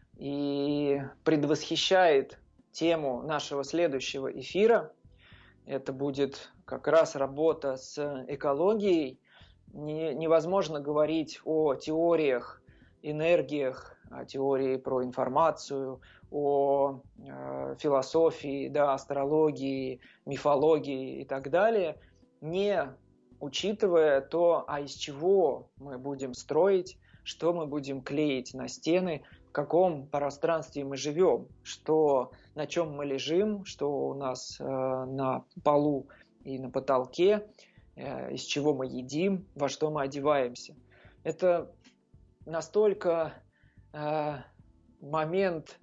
и предвосхищает тему нашего следующего эфира. Это будет как раз работа с экологией. Не, невозможно говорить о теориях, энергиях, о теории про информацию, о э, философии, да, астрологии, мифологии и так далее, не учитывая то, а из чего мы будем строить, что мы будем клеить на стены, в каком пространстве мы живем, что, на чем мы лежим, что у нас э, на полу и на потолке, э, из чего мы едим, во что мы одеваемся. Это настолько э, момент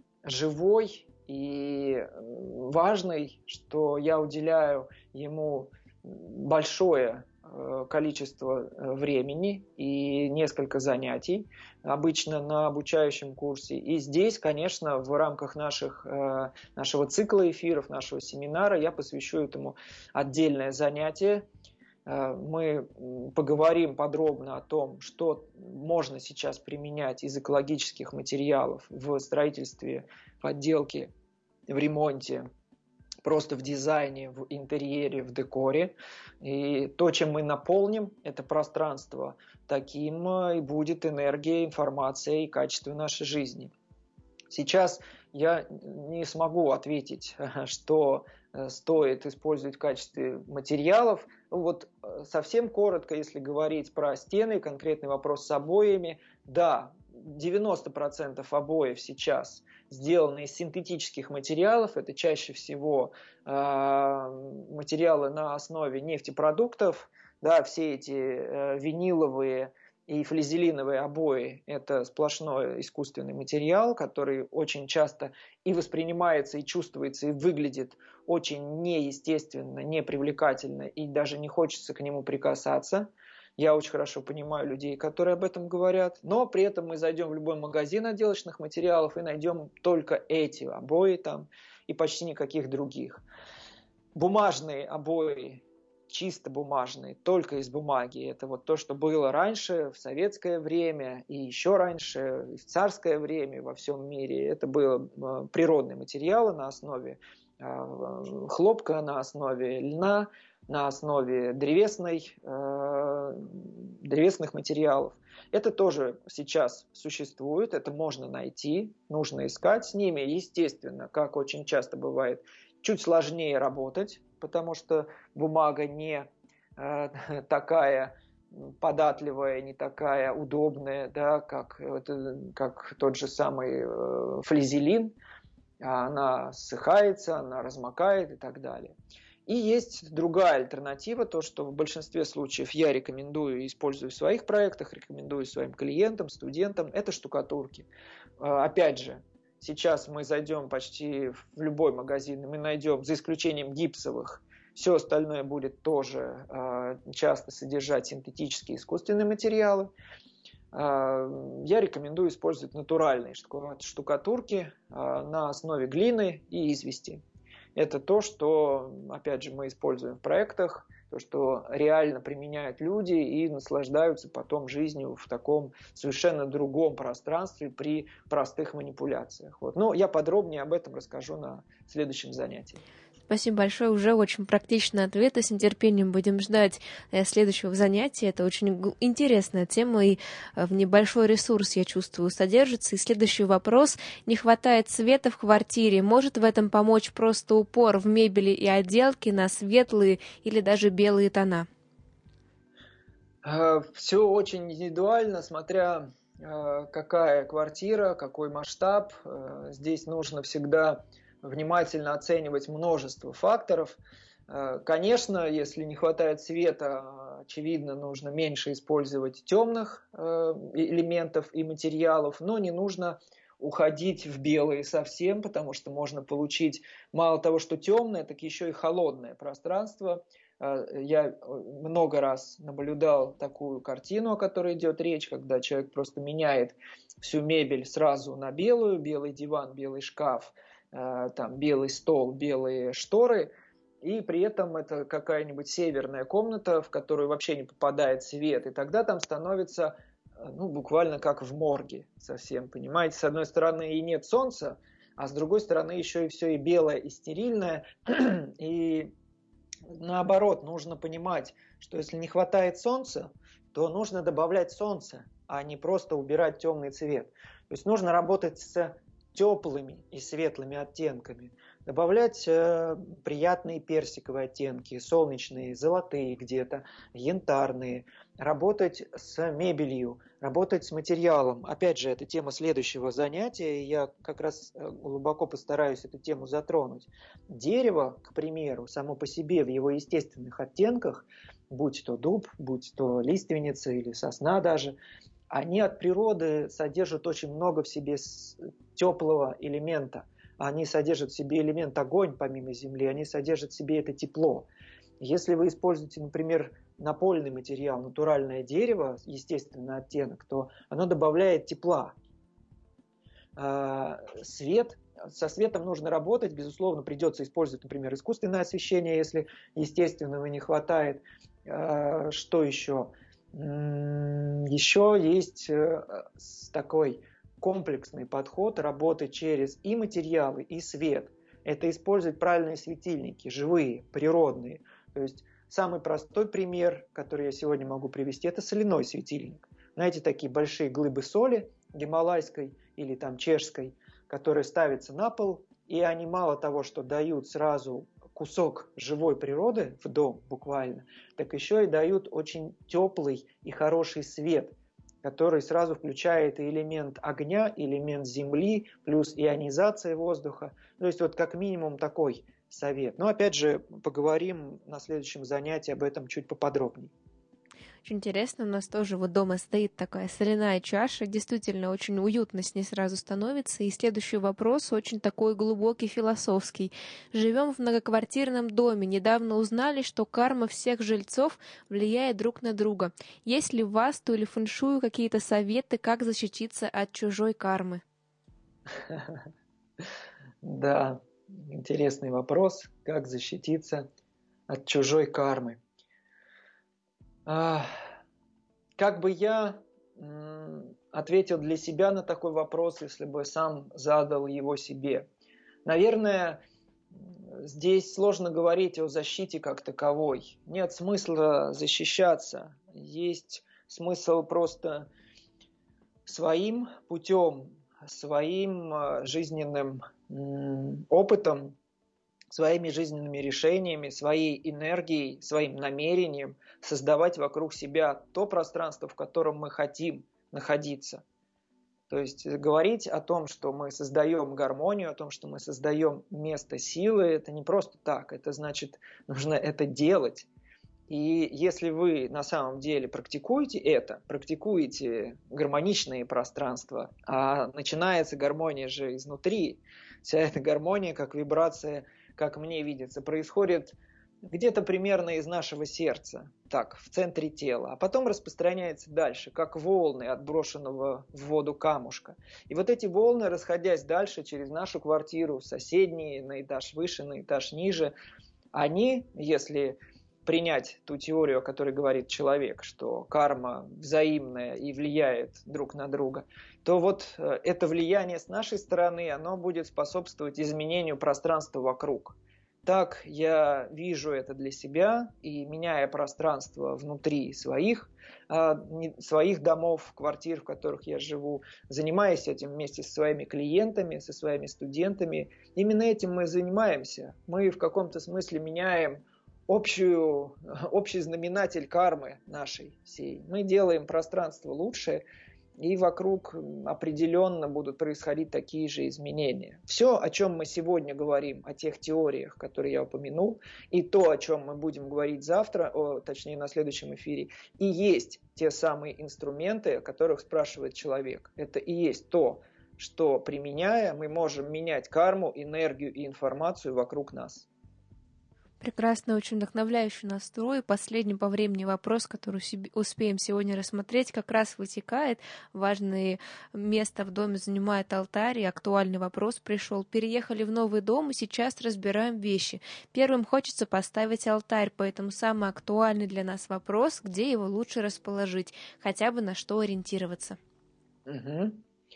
живой и важный, что я уделяю ему большое количество времени и несколько занятий, обычно на обучающем курсе. И здесь, конечно, в рамках наших, нашего цикла эфиров, нашего семинара я посвящу этому отдельное занятие. Мы поговорим подробно о том, что можно сейчас применять из экологических материалов в строительстве, в отделке, в ремонте, просто в дизайне, в интерьере, в декоре. И то, чем мы наполним это пространство, таким и будет энергия, информация и качество нашей жизни. Сейчас я не смогу ответить, что стоит использовать в качестве материалов. Вот совсем коротко, если говорить про стены, конкретный вопрос с обоями. Да, девяносто процентов обоев сейчас сделаны из синтетических материалов. Это чаще всего э, материалы на основе нефтепродуктов. Да, все эти э, виниловые и флизелиновые обои – это сплошной искусственный материал, который очень часто и воспринимается, и чувствуется, и выглядит очень неестественно, непривлекательно, и даже не хочется к нему прикасаться. Я очень хорошо понимаю людей, которые об этом говорят, но при этом мы зайдем в любой магазин отделочных материалов и найдем только эти обои там и почти никаких других. Бумажные обои, чисто бумажные, только из бумаги. Это вот то, что было раньше, в советское время, и еще раньше, в царское время во всем мире. Это были природные материалы на основе хлопка, на основе льна, на основе древесной, э, древесных материалов. Это тоже сейчас существует, это можно найти, нужно искать. С ними, естественно, как очень часто бывает, чуть сложнее работать, потому что бумага не э, такая податливая, не такая удобная, да, как, как тот же самый э, флизелин. Она ссыхается, она размокает и так далее. И есть другая альтернатива, то, что в большинстве случаев я рекомендую и использую в своих проектах, рекомендую своим клиентам, студентам, это штукатурки. Опять же, сейчас мы зайдем почти в любой магазин, и мы найдем, за исключением гипсовых, все остальное будет тоже часто содержать синтетические искусственные материалы. Я рекомендую использовать натуральные штукатурки на основе глины и извести. Это то, что, опять же, мы используем в проектах, то, что реально применяют люди и наслаждаются потом жизнью в таком совершенно другом пространстве при простых манипуляциях. Вот. Но я подробнее об этом расскажу на следующем занятии. Спасибо большое, уже очень практичный ответ, и с нетерпением будем ждать следующего занятия. Это очень интересная тема, и в небольшой ресурс, я чувствую, содержится. И следующий вопрос. Не хватает света в квартире. Может в этом помочь просто упор в мебели и отделке на светлые или даже белые тона? Все очень индивидуально, смотря какая квартира, какой масштаб. Здесь нужно всегда внимательно оценивать множество факторов. Конечно, если не хватает света, очевидно, нужно меньше использовать темных элементов и материалов, но не нужно уходить в белые совсем, потому что можно получить мало того, что темное, так еще и холодное пространство. Я много раз наблюдал такую картину, о которой идет речь, когда человек просто меняет всю мебель сразу на белую, белый диван, белый шкаф, там, белый стол, белые шторы, и при этом это какая-нибудь северная комната, в которую вообще не попадает свет, и тогда там становится, ну, буквально как в морге совсем, понимаете? С одной стороны и нет солнца, а с другой стороны еще и все и белое, и стерильное, и наоборот, нужно понимать, что если не хватает солнца, то нужно добавлять солнце, а не просто убирать темный цвет. То есть нужно работать с теплыми и светлыми оттенками, добавлять э, приятные персиковые оттенки, солнечные, золотые где-то, янтарные, работать с мебелью, работать с материалом. Опять же, это тема следующего занятия, и я как раз глубоко постараюсь эту тему затронуть. Дерево, к примеру, само по себе в его естественных оттенках, будь то дуб, будь то лиственница или сосна даже, они от природы содержат очень много в себе теплого элемента. Они содержат в себе элемент огонь, помимо земли, они содержат в себе это тепло. Если вы используете, например, напольный материал, натуральное дерево, естественный оттенок, то оно добавляет тепла. Свет, со светом нужно работать, безусловно, придется использовать, например, искусственное освещение, если естественного не хватает. Что еще? Еще есть такой комплексный подход работы через и материалы, и свет. Это использовать правильные светильники, живые, природные. То есть самый простой пример, который я сегодня могу привести, это соляной светильник. Знаете, такие большие глыбы соли гималайской или там чешской, которые ставятся на пол, и они мало того, что дают сразу кусок живой природы в дом буквально, так еще и дают очень теплый и хороший свет, который сразу включает и элемент огня, и элемент земли, плюс ионизация воздуха. То есть вот как минимум такой совет. Но опять же поговорим на следующем занятии об этом чуть поподробнее. Очень интересно, у нас тоже вот дома стоит такая соляная чаша, действительно очень уютно с ней сразу становится. И следующий вопрос очень такой глубокий, философский. Живем в многоквартирном доме, недавно узнали, что карма всех жильцов влияет друг на друга. Есть ли в васту или фэншую какие-то советы, как защититься от чужой кармы? Да, интересный вопрос, как защититься от чужой кармы. Как бы я ответил для себя на такой вопрос, если бы сам задал его себе? Наверное, здесь сложно говорить о защите как таковой. Нет смысла защищаться. Есть смысл просто своим путем, своим жизненным опытом, своими жизненными решениями, своей энергией, своим намерением создавать вокруг себя то пространство, в котором мы хотим находиться. То есть говорить о том, что мы создаем гармонию, о том, что мы создаем место силы, это не просто так. Это значит, нужно это делать. И если вы на самом деле практикуете это, практикуете гармоничные пространства, а начинается гармония же изнутри, вся эта гармония, как вибрация, как мне видится, происходит где-то примерно из нашего сердца, так, в центре тела, а потом распространяется дальше, как волны от брошенного в воду камушка. И вот эти волны, расходясь дальше через нашу квартиру, соседние, на этаж выше, на этаж ниже, они, если принять ту теорию, о которой говорит человек, что карма взаимная и влияет друг на друга, то вот это влияние с нашей стороны, оно будет способствовать изменению пространства вокруг. Так я вижу это для себя, и меняя пространство внутри своих, своих домов, квартир, в которых я живу, занимаясь этим вместе со своими клиентами, со своими студентами, именно этим мы занимаемся. Мы в каком-то смысле меняем общую, общий знаменатель кармы нашей всей. Мы делаем пространство лучше, и вокруг определенно будут происходить такие же изменения. Все, о чем мы сегодня говорим, о тех теориях, которые я упомянул, и то, о чем мы будем говорить завтра, о, точнее на следующем эфире, и есть те самые инструменты, о которых спрашивает человек. Это и есть то, что, применяя, мы можем менять карму, энергию и информацию вокруг нас. Прекрасный, очень вдохновляющий настрой. Последний по времени вопрос, который успеем сегодня рассмотреть, как раз вытекает. Важное место в доме занимает алтарь, и актуальный вопрос пришел. Переехали в новый дом, и сейчас разбираем вещи. Первым хочется поставить алтарь, поэтому самый актуальный для нас вопрос, где его лучше расположить, хотя бы на что ориентироваться. Угу.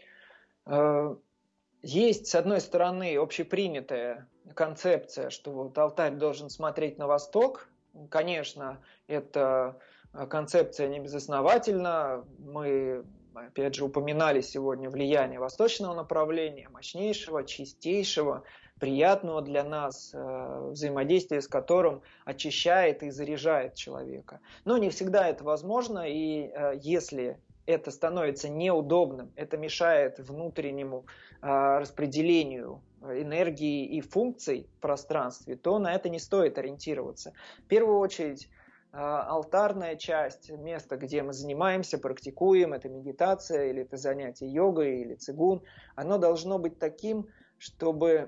Есть, с одной стороны, общепринятая концепция, что вот алтарь должен смотреть на восток. Конечно, эта концепция не безосновательна. Мы, опять же, упоминали сегодня влияние восточного направления, мощнейшего, чистейшего, приятного для нас, взаимодействие с которым очищает и заряжает человека. Но не всегда это возможно, и если это становится неудобным, это мешает внутреннему э, распределению энергии и функций в пространстве, то на это не стоит ориентироваться. В первую очередь, э, алтарная часть, место, где мы занимаемся, практикуем, это медитация, или это занятие йогой, или цигун, оно должно быть таким, чтобы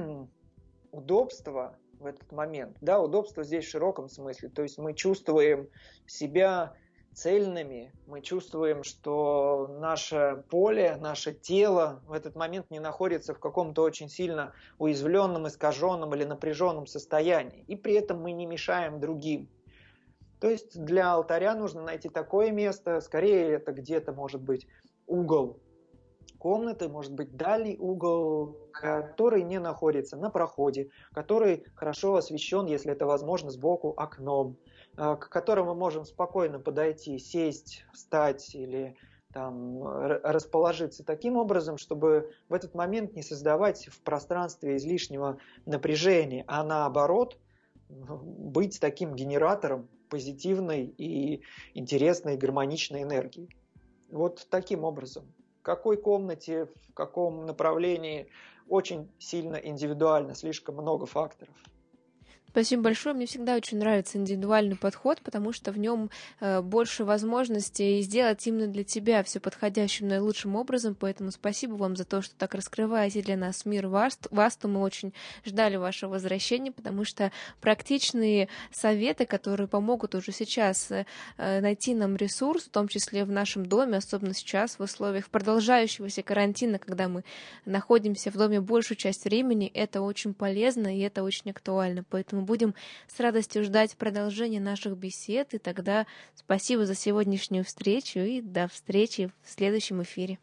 удобство в этот момент, да, удобство здесь в широком смысле, то есть мы чувствуем себя цельными, мы чувствуем, что наше поле, наше тело в этот момент не находится в каком-то очень сильно уязвленном, искаженном или напряженном состоянии, и при этом мы не мешаем другим. То есть для алтаря нужно найти такое место, скорее это где-то может быть угол комнаты, может быть дальний угол, который не находится на проходе, который хорошо освещен, если это возможно, сбоку окном, к которому мы можем спокойно подойти, сесть, встать или там, расположиться таким образом, чтобы в этот момент не создавать в пространстве излишнего напряжения, а наоборот быть таким генератором позитивной и интересной, гармоничной энергии. Вот таким образом. В какой комнате, в каком направлении, очень сильно индивидуально, слишком много факторов. Спасибо большое. Мне всегда очень нравится индивидуальный подход, потому что в нем э, больше возможностей сделать именно для тебя все подходящим наилучшим образом. Поэтому спасибо вам за то, что так раскрываете для нас мир Васту. Мы очень ждали вашего возвращения, потому что практичные советы, которые помогут уже сейчас э, найти нам ресурс, в том числе в нашем доме, особенно сейчас в условиях продолжающегося карантина, когда мы находимся в доме большую часть времени, это очень полезно и это очень актуально. Поэтому будем с радостью ждать продолжения наших бесед. И тогда спасибо за сегодняшнюю встречу и до встречи в следующем эфире.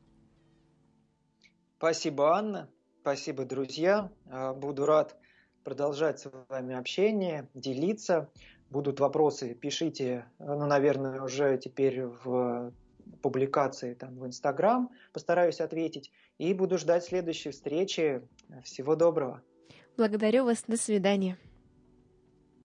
Спасибо, Анна. Спасибо, друзья. Буду рад продолжать с вами общение, делиться. Будут вопросы, пишите, ну, наверное, уже теперь в публикации там, в Инстаграм. Постараюсь ответить. И буду ждать следующей встречи. Всего доброго. Благодарю вас. До свидания.